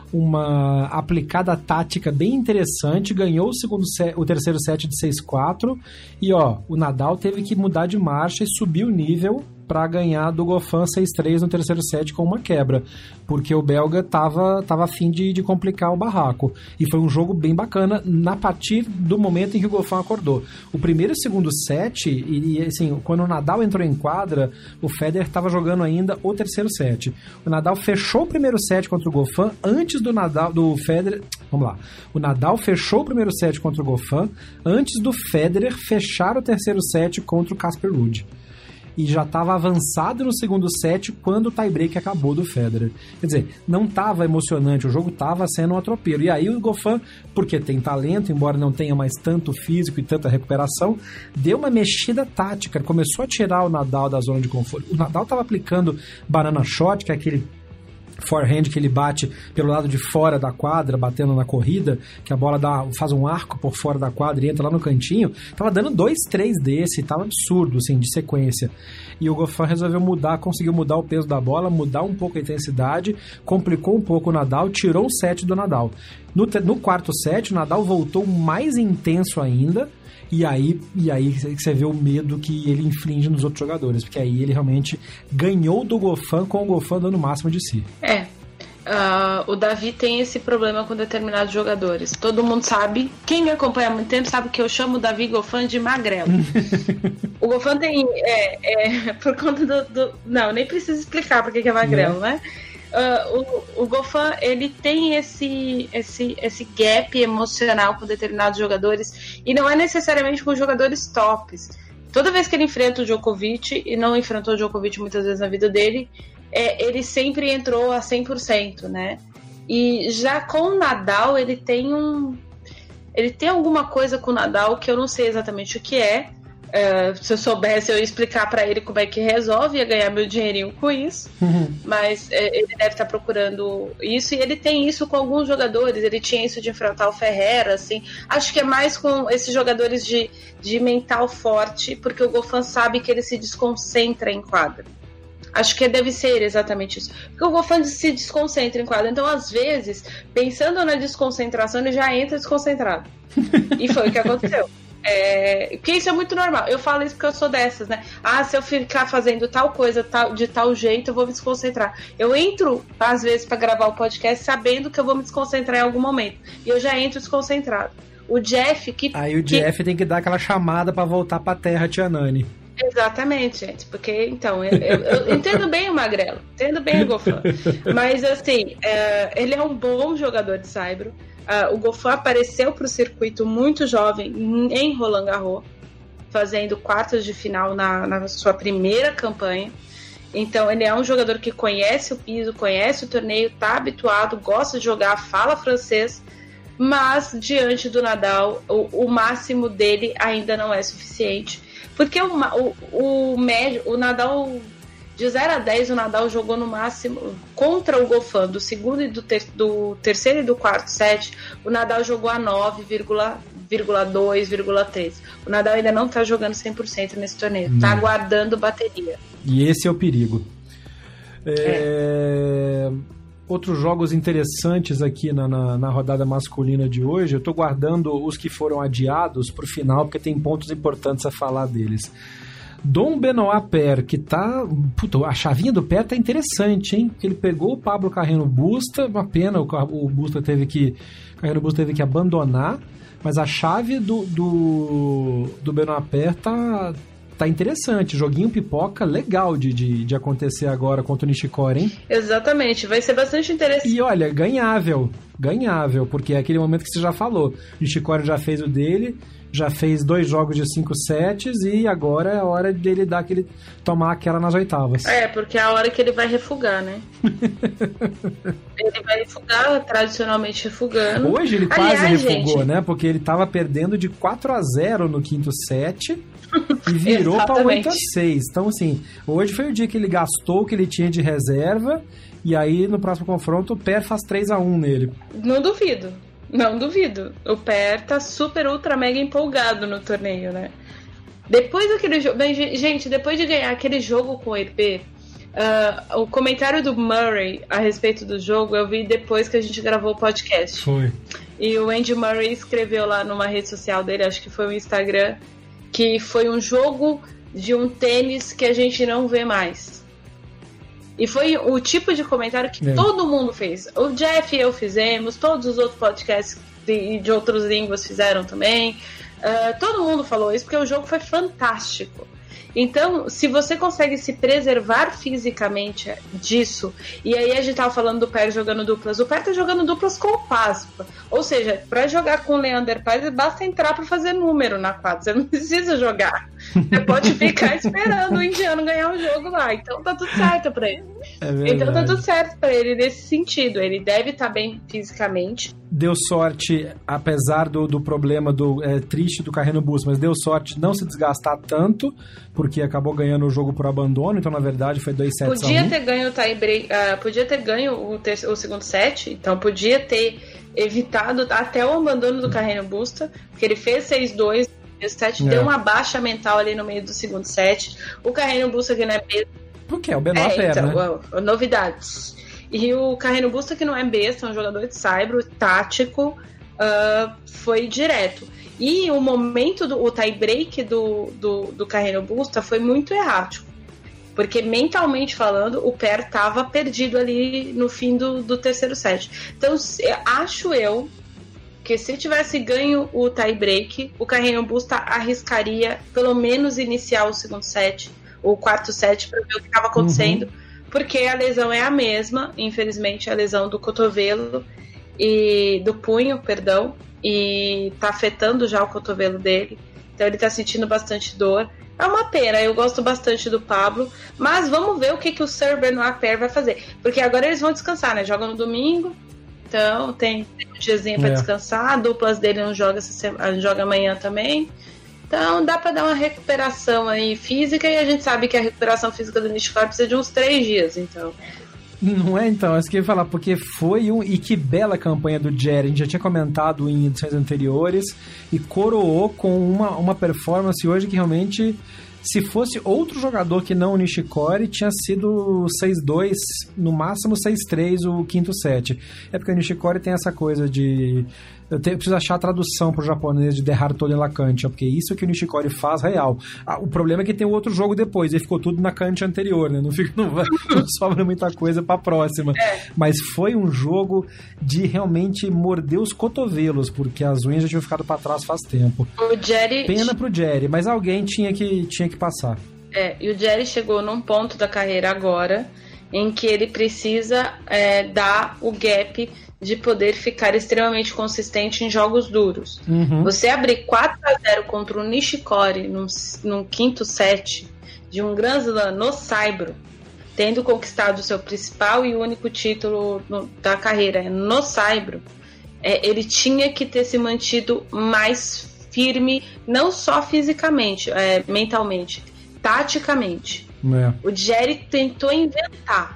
uma aplicada tática bem interessante, ganhou o, segundo set, o terceiro set de seis quatro, e ó, o Nadal teve que mudar de marcha e subir o nível para ganhar do Goffin seis três no terceiro set com uma quebra, porque o belga tava, tava a fim de, de complicar o barraco, e foi um jogo bem bacana na partir do momento em que o Goffin acordou. O primeiro e o segundo set, e, e assim, quando o Nadal entrou em quadra, o Federer estava jogando ainda o terceiro set. O Nadal fechou o primeiro set contra o Goffin antes do Nadal, do Federer, vamos lá, o Nadal fechou o primeiro set contra o Goffin antes do Federer fechar o terceiro set contra o Casper Ruud. E já estava avançado no segundo set quando o tie-break acabou do Federer. Quer dizer, não estava emocionante, o jogo estava sendo um atropelo. E aí o Goffin, porque tem talento, embora não tenha mais tanto físico e tanta recuperação, deu uma mexida tática, começou a tirar o Nadal da zona de conforto. O Nadal estava aplicando banana shot, que é aquele forehand que ele bate pelo lado de fora da quadra, batendo na corrida, que a bola dá, faz um arco por fora da quadra e entra lá no cantinho. Tava dando dois, três desse, tava absurdo, assim, de sequência. E o Goffin resolveu mudar, conseguiu mudar o peso da bola, mudar um pouco a intensidade, complicou um pouco o Nadal, tirou o set do Nadal. No, no quarto set, o Nadal voltou mais intenso ainda, E aí, e aí você vê o medo que ele inflige nos outros jogadores, porque aí ele realmente ganhou do Goffin com o Goffin dando o máximo de si. É, uh, o Davi tem esse problema com determinados jogadores. Todo mundo sabe, quem me acompanha há muito tempo sabe que eu chamo o Davi Goffin de magrelo. O Goffin tem, é, é, por conta do, do... Não, nem preciso explicar por que é magrelo, né? Uh, o, o Goffin, ele tem esse, esse, esse gap emocional com determinados jogadores, e não é necessariamente com jogadores tops. Toda vez que ele enfrenta o Djokovic, e não enfrentou o Djokovic muitas vezes na vida dele, é, ele sempre entrou a cem por cento, né? E já com o Nadal, ele tem um... Ele tem alguma coisa com o Nadal que eu não sei exatamente o que é. Uh, se eu soubesse, eu ia explicar pra ele como é que resolve, ia ganhar meu dinheirinho com isso. Uhum. Mas é, ele deve estar procurando isso, e ele tem isso com alguns jogadores. Ele tinha isso de enfrentar o Ferreira, assim. Acho que é mais com esses jogadores de, de mental forte, porque o Goffin sabe que ele se desconcentra em quadra. Acho que deve ser exatamente isso, porque o Goffin se desconcentra em quadra. Então, às vezes, pensando na desconcentração, ele já entra desconcentrado. E foi o que aconteceu. É, porque isso é muito normal. Eu falo isso porque eu sou dessas, né? Ah, se eu ficar fazendo tal coisa tal, de tal jeito, eu vou me desconcentrar. Eu entro, às vezes, pra gravar o podcast sabendo que eu vou me desconcentrar em algum momento, e eu já entro desconcentrado. O Jeff que... Aí o Jeff que... tem que dar aquela chamada pra voltar pra terra, Tia Nani. Exatamente, gente, porque, então, eu, eu, eu entendo bem o Magrelo, entendo bem o Goffin, mas, assim, é, ele é um bom jogador de saibro. Uh, o Goffin apareceu para o circuito muito jovem em Roland Garros, fazendo quartas de final na, na sua primeira campanha. Então ele é um jogador que conhece o piso, conhece o torneio, está habituado, gosta de jogar, fala francês, mas diante do Nadal o, o máximo dele ainda não é suficiente, porque o, o, o, médio, o Nadal... De zero a dez, o Nadal jogou no máximo contra o Goffin, do segundo e do, ter, do terceiro e do quarto set. O Nadal jogou a nove vírgula dois, vírgula três. O Nadal ainda não está jogando cem por cento nesse torneio, está aguardando bateria. E esse é o perigo. É... É... outros jogos interessantes aqui na, na, na rodada masculina de hoje. Eu tô guardando os que foram adiados pro final, porque tem pontos importantes a falar deles. Dom Benoit Paire, que tá... Puta, a chavinha do Paire tá interessante, hein? Ele pegou o Pablo Carreño Busta, uma pena, o, o Busta teve que... Carreño Busta teve que abandonar, mas a chave do, do, do Benoit Paire tá... Tá interessante, joguinho pipoca legal de, de, de acontecer agora contra o Nishikori, hein? Exatamente, vai ser bastante interessante. E olha, ganhável, ganhável, porque é aquele momento que você já falou. O Nishikori já fez o dele, já fez dois jogos de cinco sets e agora é a hora dele dar aquele, tomar aquela nas oitavas. É, porque é a hora que ele vai refugar, né? Ele vai refugar, tradicionalmente refugando. Hoje ele quase Aliás, refugou, gente... né? Porque ele tava perdendo de quatro a zero no quinto set... E virou para oito a seis. Então, assim, hoje foi o dia que ele gastou o que ele tinha de reserva. E aí, no próximo confronto, o Paire faz três a um nele. Não duvido. Não duvido. O Paire tá super, ultra, mega empolgado no torneio, né? Depois daquele jogo... Gente, depois de ganhar aquele jogo com o E P, uh, o comentário do Murray a respeito do jogo eu vi depois que a gente gravou o podcast. Foi. E o Andy Murray escreveu lá numa rede social dele, acho que foi o Instagram, que foi um jogo de um tênis que a gente não vê mais. E foi o tipo de comentário que é. todo mundo fez. O Jeff e eu fizemos, todos os outros podcasts de, de outras línguas fizeram também. Uh, todo mundo falou isso, porque o jogo foi fantástico. Então, se você consegue se preservar fisicamente disso, e aí a gente tava falando do Paire jogando duplas, o Paire tá jogando duplas com o Paspa, ou seja, pra jogar com o Leander Paes basta entrar pra fazer número na quadra, você não precisa jogar, você pode ficar esperando o indiano ganhar o jogo lá, então tá tudo certo pra ele. É então tá tudo certo pra ele nesse sentido, ele deve estar tá bem fisicamente. Deu sorte, apesar do, do problema do é, triste do Carreño Busta, mas deu sorte de não se desgastar tanto, porque acabou ganhando o jogo por abandono, então na verdade foi dois sets podia a um. ter ganho o tie break, uh, podia ter ganho o, ter, o segundo set, então podia ter evitado até o abandono do Carreño Busta, porque ele fez seis dois, o set é. deu uma baixa mental ali no meio do segundo set. O Carreño Busta que não é besta. Por quê? O Benoit Paire, então, né? Uh, novidades. E o Carreño Busta, que não é besta, é um jogador de saibro, tático, uh, foi direto. E o momento, do, o tie-break do, do, do Carreño Busta foi muito errático. Porque, mentalmente falando, o Paire estava perdido ali no fim do, do terceiro set. Então, acho eu que se tivesse ganho o tie-break, o Carreño Busta arriscaria pelo menos iniciar o segundo set, o quarto set, para ver o que estava acontecendo. Uhum. Porque a lesão é a mesma, infelizmente, a lesão do cotovelo e do punho, perdão, e tá afetando já o cotovelo dele, então ele tá sentindo bastante dor. É uma pena, eu gosto bastante do Pablo, mas vamos ver o que, que o Sir Benoit Paire vai fazer, porque agora eles vão descansar, né? Jogam no domingo, então tem um diazinho pra é. descansar, a duplas dele não joga, essa semana, joga amanhã também. Então dá pra dar uma recuperação aí física, e a gente sabe que a recuperação física do Nishikori precisa de uns três dias, então. Não é, então, é isso que eu ia falar, porque foi um... E que bela campanha do Jerry, a gente já tinha comentado em edições anteriores, e coroou com uma, uma performance hoje que realmente, se fosse outro jogador que não o Nishikori, tinha sido seis dois, no máximo seis três o quinto set. É porque o Nishikori tem essa coisa de... Eu, te, eu preciso achar a tradução pro japonês de derrar todo em la cancha, porque isso que o Nishikori faz real. Ah, o problema é que tem o outro jogo depois, e ficou tudo na cancha anterior, né? Não, fica, não, vai, não sobra muita coisa pra próxima. É. Mas foi um jogo de realmente morder os cotovelos, porque as unhas já tinham ficado pra trás faz tempo. O Jerry... Pena pro Jerry, mas alguém tinha que, tinha que passar. É, e o Jerry chegou num ponto da carreira agora em que ele precisa é, dar o gap de poder ficar extremamente consistente em jogos duros. Uhum. Você abrir quatro a zero contra o Nishikori num, num quinto set de um Grand Slam no saibro, tendo conquistado o seu principal e único título no, da carreira no saibro, é, ele tinha que ter se mantido mais firme, não só fisicamente, é, mentalmente, taticamente. É. O Jerry tentou inventar.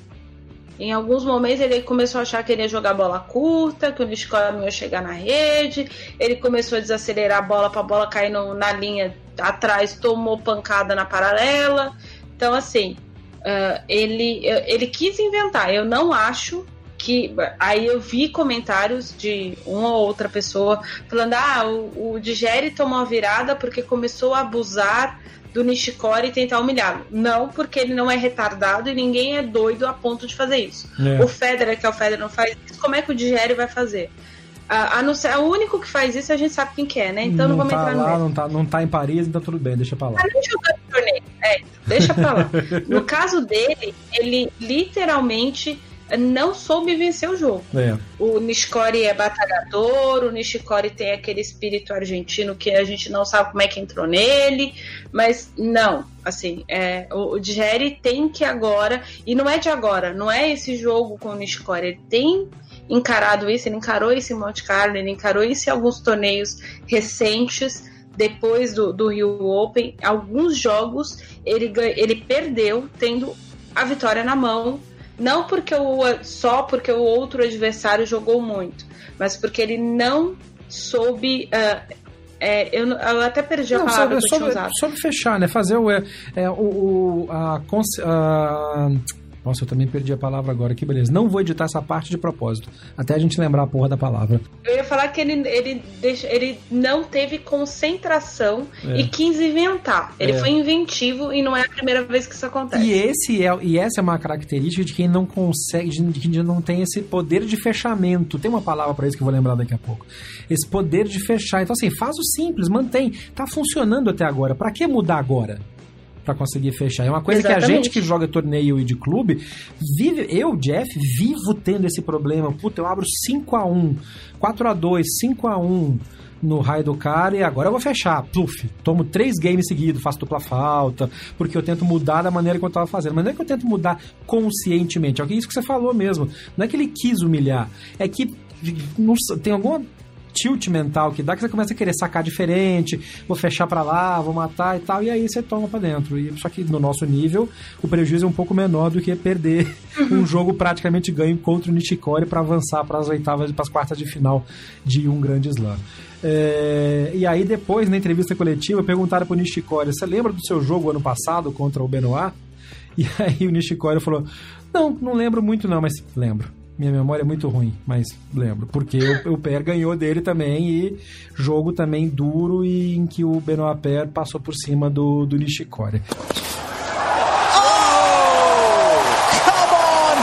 Em alguns momentos ele começou a achar que ele ia jogar bola curta, que o Nishikori não ia chegar na rede, ele começou a desacelerar a bola para a bola cair no, na linha atrás, tomou pancada na paralela. Então assim, uh, ele, ele quis inventar. Eu não acho que aí eu vi comentários de uma ou outra pessoa falando, ah, o, o Digeri tomou a virada porque começou a abusar do Nishikori e tentar humilhá-lo. Não, porque ele não é retardado e ninguém é doido a ponto de fazer isso. É. O Federer, que é o Federer, não faz isso, como é que o Digeri vai fazer? A, a não ser, o único que faz isso a gente sabe quem que é, né? Então não, não vamos tá entrar lá, no não tá, não tá em Paris, então tudo bem, deixa pra lá. Tá nem jogando torneio, é, deixa pra lá. No caso dele, ele literalmente não soube vencer o jogo. É. O Nishikori é batalhador, o Nishikori tem aquele espírito argentino que a gente não sabe como é que entrou nele, mas não, assim, é, o, o Digeri tem que agora, e não é de agora, não é esse jogo com o Nishikori, ele tem encarado isso, ele encarou isso em Monte Carlo, ele encarou isso em alguns torneios recentes, depois do, do Rio Open, alguns jogos ele, ele perdeu tendo a vitória na mão, não porque o, só porque o outro adversário jogou muito, mas porque ele não soube. Uh, é, eu, eu até perdi a não, palavra sobre, que eu tinha usado. Sobre fechar, né? Fazer o. É, é, o, o a, a, Nossa, eu também perdi a palavra agora, que beleza. Não vou editar essa parte de propósito, até a gente lembrar a porra da palavra. Eu ia falar que ele, ele, deixa, ele não teve concentração é. e quis inventar. Ele é. foi inventivo e não é a primeira vez que isso acontece. E, esse é, e essa é uma característica de quem não consegue, de quem não tem esse poder de fechamento. Tem uma palavra para isso que eu vou lembrar daqui a pouco. Esse poder de fechar. Então assim, faz o simples, mantém. Tá funcionando até agora. Pra que mudar agora? Pra conseguir fechar. É uma coisa Exatamente. que a gente que joga torneio e de clube vive, eu, Jeff, vivo tendo esse problema. Puta, eu abro cinco a um, quatro a dois, cinco a um no raio do cara e agora eu vou fechar. Pluf, tomo três games seguidos, faço dupla falta, porque eu tento mudar da maneira que eu tava fazendo. Mas não é que eu tento mudar conscientemente, é isso que você falou mesmo. Não é que ele quis humilhar, é que não, tem alguma tilt mental que dá, que você começa a querer sacar diferente, vou fechar pra lá, vou matar e tal, e aí você toma pra dentro. E, só que no nosso nível, o prejuízo é um pouco menor do que perder um jogo praticamente ganho contra o Nishikori pra avançar pras oitavas, pras quartas de final de um grande slam. É, e aí depois, na entrevista coletiva, perguntaram pro Nishikori, você lembra do seu jogo ano passado contra o Benoit? E aí o Nishikori falou, não, não lembro muito não, mas lembro. Minha memória é muito ruim, mas lembro. Porque o, o Per ganhou dele também e jogo também duro e em que o Benoit Per passou por cima do, do Nishikori. Oh! Come on!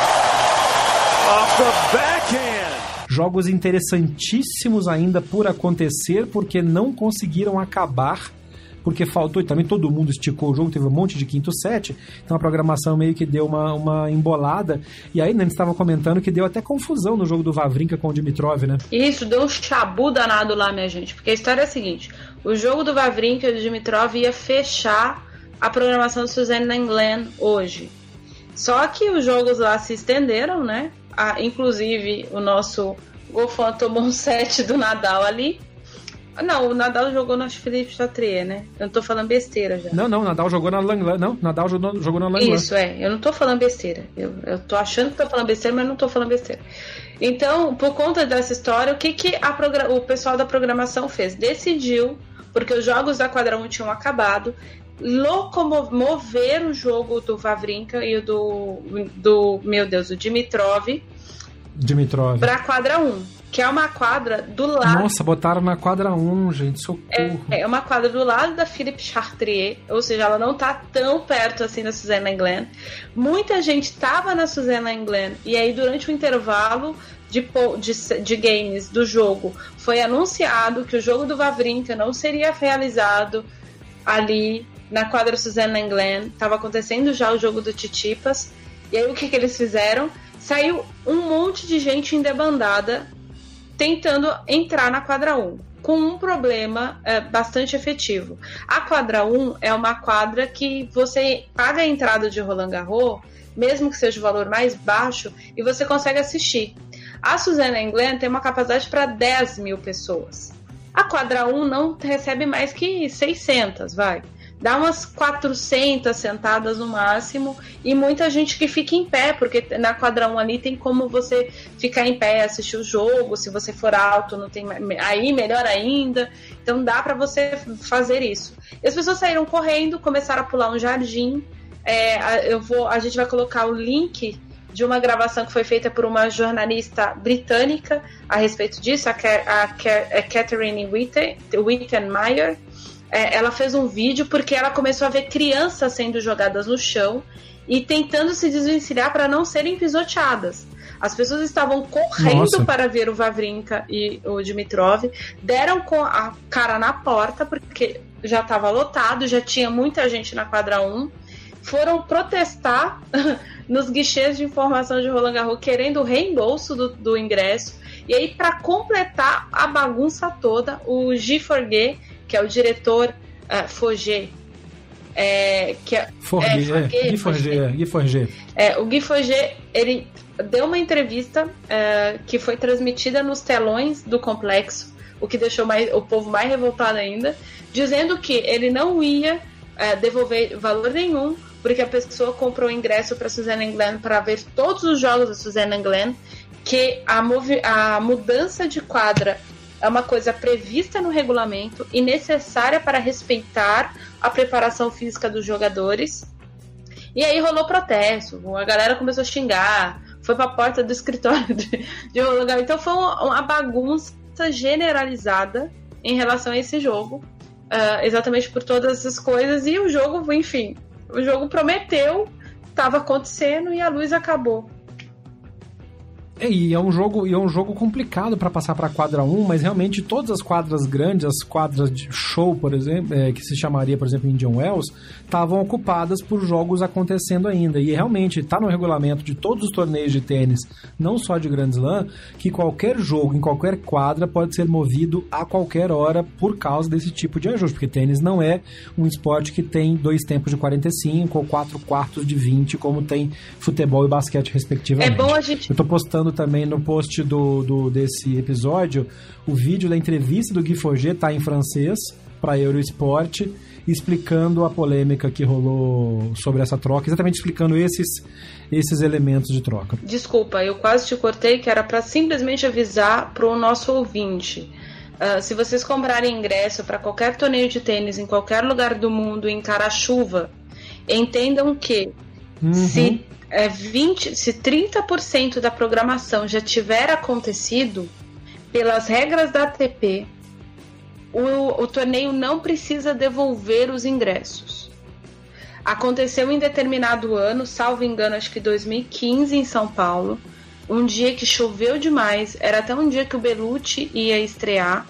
Off the backhand! Jogos interessantíssimos ainda por acontecer, porque não conseguiram acabar. Porque faltou, e também todo mundo esticou o jogo, teve um monte de quinto set, então a programação meio que deu uma, uma embolada, e aí né, a gente estava comentando que deu até confusão no jogo do Wawrinka com o Dimitrov, né? Isso, deu um chabu danado lá, minha gente, porque a história é a seguinte, o jogo do Wawrinka e do Dimitrov ia fechar a programação do Suzanne Lenglen hoje, só que os jogos lá se estenderam, né? Ah, inclusive o nosso Goffin tomou um set do Nadal ali. Não, o Nadal jogou no Philippe Chatrier, né? Eu não tô falando besteira já. Não, não, o Nadal jogou na Langlan. Não, Nadal jogou, jogou na Langlan. Isso, é. Eu não tô falando besteira. Eu, eu tô achando que tô falando besteira, mas não tô falando besteira. Então, por conta dessa história, o que, que a progra- o pessoal da programação fez? Decidiu, porque os jogos da quadra um tinham acabado, locomover o jogo do Wawrinka e o do, do, meu Deus, o Dimitrov, Dimitrov. pra quadra um. Que é uma quadra do lado... Nossa, botaram na quadra um, gente, socorro. É, é uma quadra do lado da Philippe Chatrier, ou seja, ela não tá tão perto assim da Suzanne Lenglen. Muita gente tava na Suzanne Lenglen, e aí durante o intervalo de, de, de games do jogo, foi anunciado que o jogo do Wawrinka não seria realizado ali na quadra Suzanne Lenglen. Tava acontecendo já o jogo do Tsitsipas, e aí o que, que eles fizeram? Saiu um monte de gente em debandada tentando entrar na quadra um, com um problema é, bastante efetivo. A quadra um é uma quadra que você paga a entrada de Roland Garros, mesmo que seja o valor mais baixo, e você consegue assistir. A Suzanne Lenglen tem uma capacidade para dez mil pessoas. A quadra um não recebe mais que seiscentas, vai. Dá umas quatrocentas sentadas no máximo e muita gente que fica em pé, porque na quadra um ali tem como você ficar em pé, assistir o jogo, se você for alto, não tem aí melhor ainda, então dá para você fazer isso. E as pessoas saíram correndo, começaram a pular um jardim, é, eu vou, a gente vai colocar o link de uma gravação que foi feita por uma jornalista britânica a respeito disso, a, a, a Catherine Wittenmeyer. É, ela fez um vídeo porque ela começou a ver crianças sendo jogadas no chão e tentando se desvencilhar para não serem pisoteadas. As pessoas estavam correndo Nossa. para ver o Wawrinka e o Dimitrov, deram com a cara na porta, porque já estava lotado, já tinha muita gente na quadra um, foram protestar nos guichês de informação de Roland Garros, querendo o reembolso do, do ingresso. E aí, para completar a bagunça toda, o Guy Forget, que é o diretor uh, Forget, é, que é, Forget, é, Forget, Guy Forget, Guy Forget. É, o Guy Forget, ele deu uma entrevista uh, que foi transmitida nos telões do complexo, o que deixou mais, o povo mais revoltado ainda, dizendo que ele não ia uh, devolver valor nenhum, porque a pessoa comprou o ingresso para Suzanne Glenn para ver todos os jogos da Suzanne Glenn, que a, movi- a mudança de quadra é uma coisa prevista no regulamento e necessária para respeitar a preparação física dos jogadores. E aí rolou protesto, a galera começou a xingar, foi para a porta do escritório de, de Roland Garros. Então foi uma, uma bagunça generalizada em relação a esse jogo, uh, exatamente por todas essas coisas. E o jogo, enfim, o jogo prometeu, estava acontecendo e a luz acabou. É, e é um jogo, e é um jogo complicado para passar para a quadra um, mas realmente todas as quadras grandes, as quadras de show, por exemplo, é, que se chamaria, por exemplo, Indian Wells, estavam ocupadas por jogos acontecendo ainda. E realmente está no regulamento de todos os torneios de tênis, não só de Grand Slam, que qualquer jogo em qualquer quadra pode ser movido a qualquer hora por causa desse tipo de ajuste, porque tênis não é um esporte que tem dois tempos de quarenta e cinco ou quatro quartos de vinte, como tem futebol e basquete, respectivamente. É bom a gente... Eu tô postando também no post do, do, desse episódio o vídeo da entrevista do Guy Forget, tá em francês, para Eurosport, explicando a polêmica que rolou sobre essa troca, exatamente explicando esses, esses elementos de troca. Desculpa, eu quase te cortei, que era para simplesmente avisar pro nosso ouvinte. Uh, se vocês comprarem ingresso para qualquer torneio de tênis em qualquer lugar do mundo em cara-chuva, entendam que uhum. se É vinte, se trinta por cento da programação já tiver acontecido, pelas regras da A T P, o, o torneio não precisa devolver os ingressos. Aconteceu em determinado ano, salvo engano, acho que dois mil e quinze, em São Paulo, um dia que choveu demais, era até um dia que o Belucci ia estrear,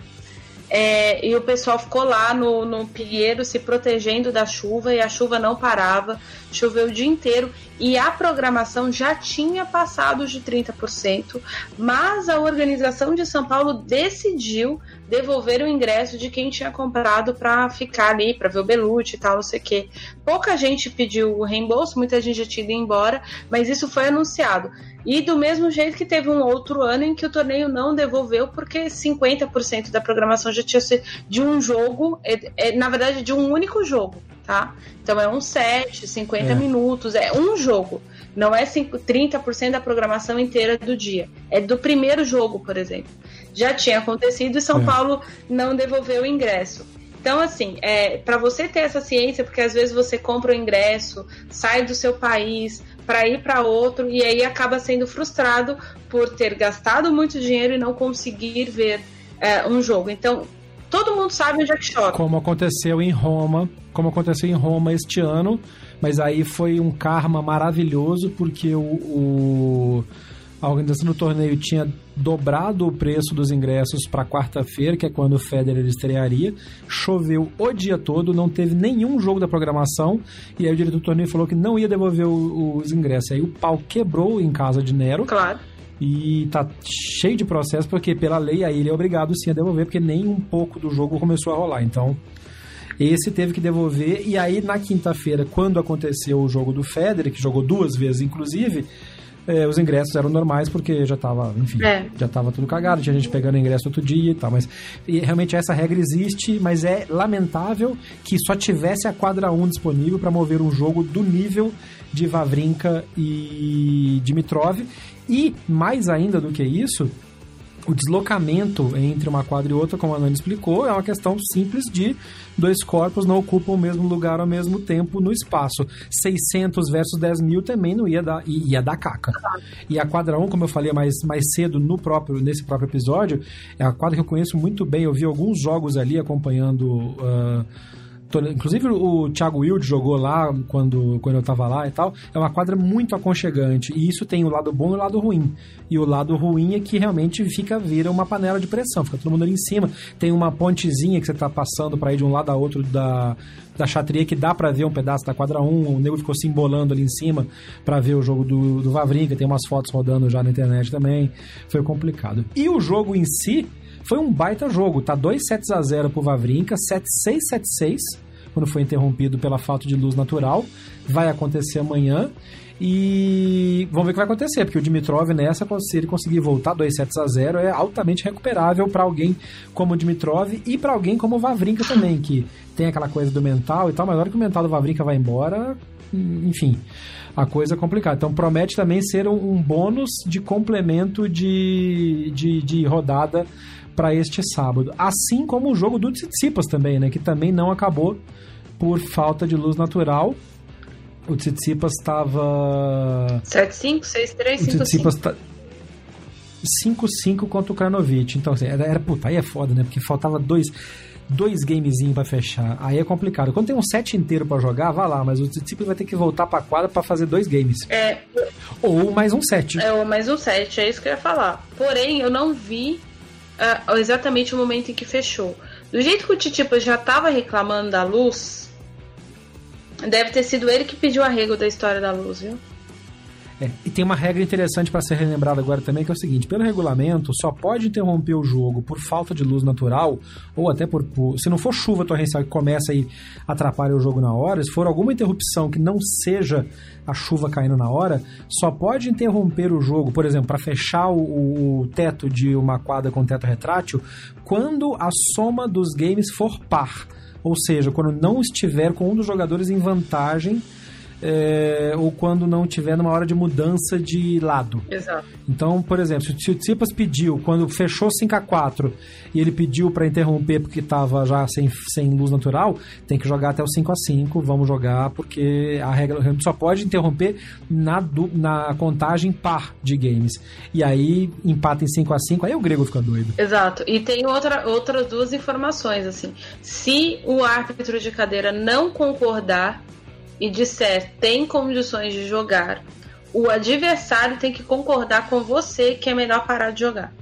é, e o pessoal ficou lá no, no Pinheiro se protegendo da chuva, e a chuva não parava, choveu o dia inteiro, e a programação já tinha passado de trinta por cento, mas a organização de São Paulo decidiu devolver o ingresso de quem tinha comprado para ficar ali, para ver o Belucci e tal, não sei o quê. Pouca gente pediu o reembolso, muita gente já tinha ido embora, mas isso foi anunciado. E do mesmo jeito que teve um outro ano em que o torneio não devolveu, porque cinquenta por cento da programação já tinha sido de um jogo, é, é, na verdade de um único jogo, tá? Então é um set, cinquenta é. minutos, é um jogo. Não é trinta por cento da programação inteira do dia. É do primeiro jogo, por exemplo. Já tinha acontecido e São é. Paulo não devolveu o ingresso. Então, assim, é, para você ter essa ciência, porque às vezes você compra o ingresso, sai do seu país para ir para outro e aí acaba sendo frustrado por ter gastado muito dinheiro e não conseguir ver é, um jogo. Então, todo mundo sabe onde é que chove. Como aconteceu em Roma, como aconteceu em Roma este ano, mas aí foi um karma maravilhoso, porque o, o, a organização do torneio tinha dobrado o preço dos ingressos para quarta-feira, que é quando o Federer estrearia. Choveu o dia todo, não teve nenhum jogo da programação, e aí o diretor do torneio falou que não ia devolver o, os ingressos. Aí o pau quebrou em casa de Nero. Claro. E tá cheio de processo, porque pela lei aí ele é obrigado sim a devolver, porque nem um pouco do jogo começou a rolar. Então, esse teve que devolver. E aí na quinta-feira, quando aconteceu o jogo do Federer, que jogou duas vezes inclusive, é, os ingressos eram normais, porque já tava, enfim, é. já tava tudo cagado, tinha gente pegando ingresso outro dia e tal, mas e realmente essa regra existe, mas é lamentável que só tivesse a quadra um disponível para mover um jogo do nível de Wawrinka e Dimitrov. E mais ainda do que isso, O deslocamento entre uma quadra e outra, como a Nani explicou, é uma questão simples de dois corpos não ocupam o mesmo lugar ao mesmo tempo no espaço. seiscentos versus dez mil também não ia dar, ia dar caca. E a quadra um, como eu falei mais, mais cedo no próprio, nesse próprio episódio, é a quadra que eu conheço muito bem. Eu vi alguns jogos ali acompanhando... Uh, inclusive o Thiago Wilde jogou lá quando, quando eu tava lá e tal. É uma quadra muito aconchegante, e isso tem o lado bom e o lado ruim. E o lado ruim é que realmente fica, vira uma panela de pressão, fica todo mundo ali em cima. Tem uma pontezinha que você tá passando pra ir de um lado a outro da, da Chatrier, que dá pra ver um pedaço da quadra um. O nego ficou se embolando ali em cima pra ver o jogo do, do Wawrinka. Tem umas fotos rodando já na internet também. Foi complicado. E o jogo em si foi um baita jogo, tá dois sets a zero pro Wawrinka, sete seis, sete seis, quando foi interrompido pela falta de luz natural. Vai acontecer amanhã e vamos ver o que vai acontecer, porque o Dimitrov nessa, se ele conseguir voltar dois sets a zero, é altamente recuperável para alguém como o Dimitrov e para alguém como o Wawrinka também, que tem aquela coisa do mental e tal, mas na hora que o mental do Wawrinka vai embora, enfim, a coisa é complicada. Então promete também ser um, um bônus de complemento de, de, de rodada para este sábado. Assim como o jogo do Tsitsipas também, né? Que também não acabou por falta de luz natural. O Tsitsipas estava... sete cinco, seis três, cinco cinco. O Tsitsipas tá... cinco cinco contra o Krajinovic. Então, assim, era, era... Puta, aí é foda, né? Porque faltava dois... dois gamezinhos pra fechar. Aí é complicado. Quando tem um set inteiro pra jogar, vá lá, mas o Tsitsipas vai ter que voltar pra quadra pra fazer dois games. É. Ou mais um set. É, ou mais um set, é isso que eu ia falar. Porém, eu não vi uh, exatamente o momento em que fechou. Do jeito que o Tsitsipas já tava reclamando da luz, deve ter sido ele que pediu arrego da história da luz, viu? É, e tem uma regra interessante para ser relembrada agora também, que é o seguinte: pelo regulamento, só pode interromper o jogo por falta de luz natural, ou até por, por se não for chuva torrencial que começa e atrapalha o jogo na hora, se for alguma interrupção que não seja a chuva caindo na hora, só pode interromper o jogo, por exemplo, para fechar o, o teto de uma quadra com teto retrátil, quando a soma dos games for par, ou seja, quando não estiver com um dos jogadores em vantagem, É, ou quando não tiver numa hora de mudança de lado. Exato. Então, por exemplo, se o Tsitsipas pediu, quando fechou cinco a quatro, e ele pediu para interromper porque estava já sem, sem luz natural, tem que jogar até o cinco a cinco, vamos jogar, porque a regra só pode interromper na, na contagem par de games. E aí, empata em cinco a cinco, aí o grego fica doido. Exato. E tem outra, outras duas informações, assim. Se o árbitro de cadeira não concordar e disser tem condições de jogar, o adversário tem que concordar com você que é melhor parar de jogar.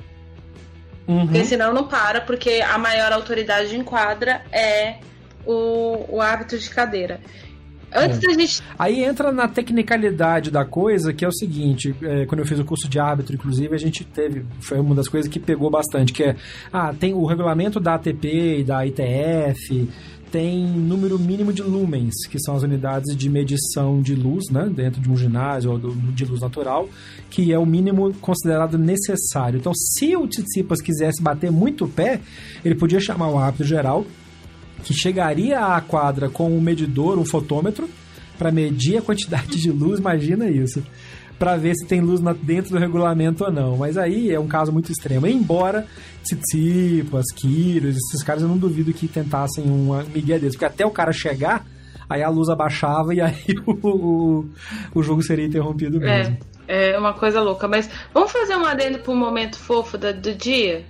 Uhum. Porque senão não para, porque a maior autoridade em quadra é o, o árbitro de cadeira. Antes é. da gente... Aí entra na tecnicalidade da coisa, que é o seguinte, é, quando eu fiz o curso de árbitro, inclusive, a gente teve, foi uma das coisas que pegou bastante, que é, ah, tem o regulamento da A T P e da I T F, tem número mínimo de lumens, que são as unidades de medição de luz, né, dentro de um ginásio ou de luz natural, que é o mínimo considerado necessário. Então, se o Tsitsipas quisesse bater muito o pé, ele podia chamar o árbitro geral, que chegaria à quadra com um medidor, um fotômetro, para medir a quantidade de luz, imagina isso, para ver se tem luz dentro do regulamento ou não. Mas aí é um caso muito extremo. Embora Tsitsipas, Kyrgios, esses caras eu não duvido que tentassem uma migué desse, porque até o cara chegar, aí a luz abaixava e aí o, o, o jogo seria interrompido mesmo. É, é uma coisa louca. Mas vamos fazer um adendo para um momento fofo do, do dia?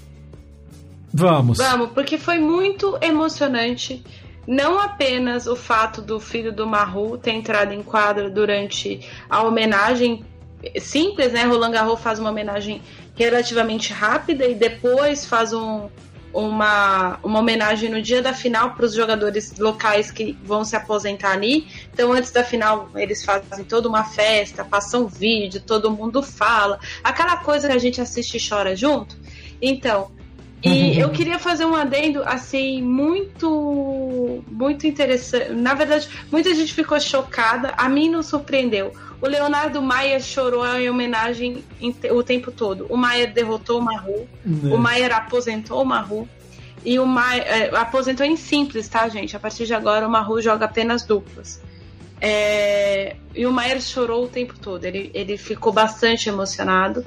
Vamos. Vamos, porque foi muito emocionante. Não apenas o fato do filho do Mahut ter entrado em quadra durante a homenagem simples, né? Roland Garros faz uma homenagem relativamente rápida e depois faz um, uma, uma homenagem no dia da final para os jogadores locais que vão se aposentar ali. Então, antes da final, eles fazem toda uma festa, passam vídeo, todo mundo fala. Aquela coisa que a gente assiste e chora junto. Então... E eu queria fazer um adendo, assim, muito, muito interessante. Na verdade, muita gente ficou chocada. A mim não surpreendeu. O Leonardo Maier chorou em homenagem o tempo todo. O Maier derrotou o Mahut. É. O Maier aposentou o Mahut. E o Maier é, aposentou em simples, tá, gente? A partir de agora, o Mahut joga apenas duplas. É, e o Maier chorou o tempo todo. Ele, ele ficou bastante emocionado.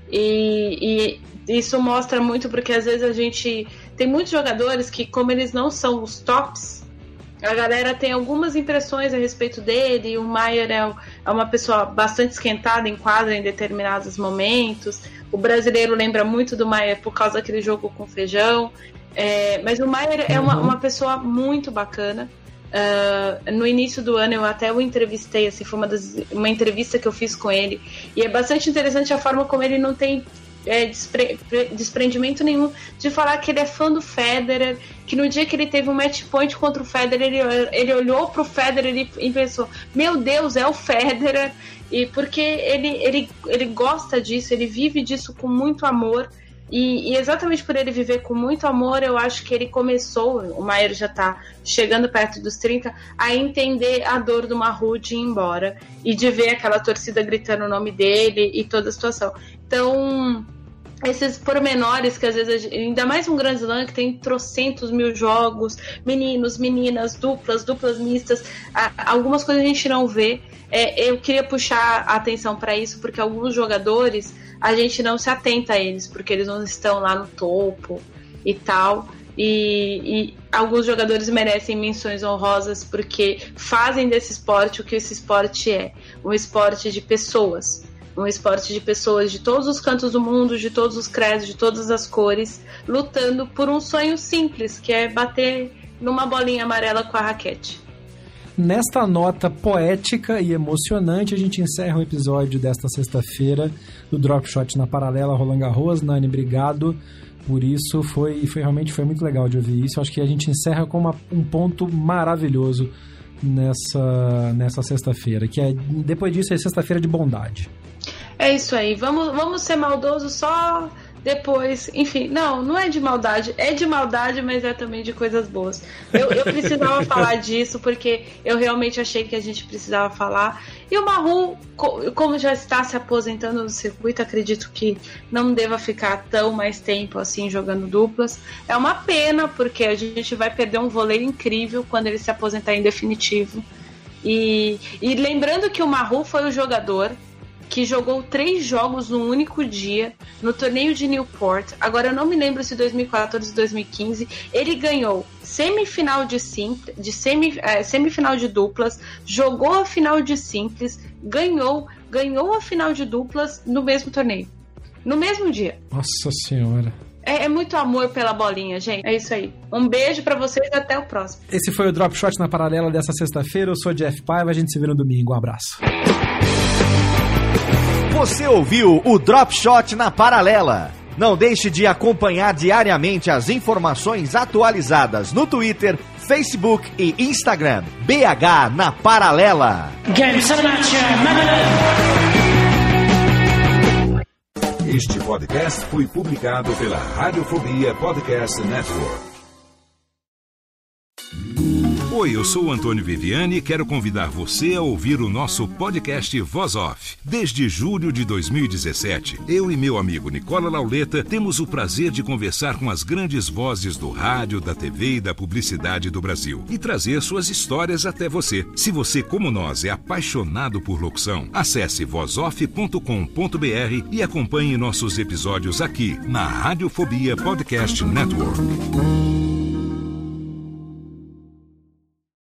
E, e isso mostra muito porque às vezes a gente tem muitos jogadores que, como eles não são os tops, a galera tem algumas impressões a respeito dele. O Maier é, é uma pessoa bastante esquentada em quadra em determinados momentos. O brasileiro lembra muito do Maier por causa daquele jogo com feijão. É, mas o Maier é uma, uma pessoa muito bacana. Uh, no início do ano eu até o entrevistei, assim, foi uma, das, uma entrevista que eu fiz com ele. E é bastante interessante a forma como ele não tem É, despre, desprendimento nenhum de falar que ele é fã do Federer, que no dia que ele teve um match point contra o Federer, ele, ele olhou pro Federer e, e pensou, meu Deus, é o Federer, e porque ele, ele, ele gosta disso, ele vive disso com muito amor, e, e exatamente por ele viver com muito amor, eu acho que ele começou, o Maier já tá chegando perto dos trinta, a entender a dor do Mahut de ir embora, e de ver aquela torcida gritando o nome dele e toda a situação. Então, esses pormenores que às vezes, ainda mais um Grand Slam que tem trocentos mil jogos, meninos, meninas, duplas, duplas mistas, algumas coisas a gente não vê. É, eu queria puxar a atenção para isso, porque alguns jogadores a gente não se atenta a eles, porque eles não estão lá no topo e tal. E, e alguns jogadores merecem menções honrosas porque fazem desse esporte o que esse esporte é, um esporte de pessoas. Um esporte de pessoas de todos os cantos do mundo, de todos os credos, de todas as cores, lutando por um sonho simples, que é bater numa bolinha amarela com a raquete. Nesta nota poética e emocionante, a gente encerra o episódio desta sexta-feira do Drop Shot na Paralela Roland Garros. Nani, obrigado por isso. Foi, foi realmente foi muito legal de ouvir isso. Acho que a gente encerra com uma, um ponto maravilhoso nessa, nessa sexta-feira, que é, depois disso, é sexta-feira de bondade. É isso aí, vamos, vamos ser maldosos só depois. Enfim, não, não é de maldade, é de maldade, mas é também de coisas boas. Eu, eu precisava falar disso porque eu realmente achei que a gente precisava falar. E o Mahut, como já está se aposentando no circuito, acredito que não deva ficar tão mais tempo assim jogando duplas. É uma pena, porque a gente vai perder um voleio incrível quando ele se aposentar em definitivo. E, e lembrando que o Mahut foi o jogador que jogou três jogos num único dia no torneio de Newport. Agora eu não me lembro se dois mil e quatorze ou dois mil e quinze. Ele ganhou semifinal de simples, de semi, é, semifinal de duplas, jogou a final de simples, ganhou, ganhou a final de duplas no mesmo torneio, no mesmo dia. Nossa senhora. É, é muito amor pela bolinha, gente. É isso aí. Um beijo pra vocês e até o próximo. Esse foi o Drop Shot na Paralela dessa sexta-feira. Eu sou Jeff Paiva, a gente se vê no domingo. Um abraço. Você ouviu o Drop Shot na Paralela. Não deixe de acompanhar diariamente as informações atualizadas no Twitter, Facebook e Instagram. B H na Paralela. Este podcast foi publicado pela Radiofobia Podcast Network. Oi, eu sou o Antônio Viviani e quero convidar você a ouvir o nosso podcast Voz Off. Desde julho de dois mil e dezessete, eu e meu amigo Nicola Lauleta temos o prazer de conversar com as grandes vozes do rádio, da T V e da publicidade do Brasil e trazer suas histórias até você. Se você, como nós, é apaixonado por locução, acesse voz off ponto com ponto b r e acompanhe nossos episódios aqui na Radiofobia Podcast Network.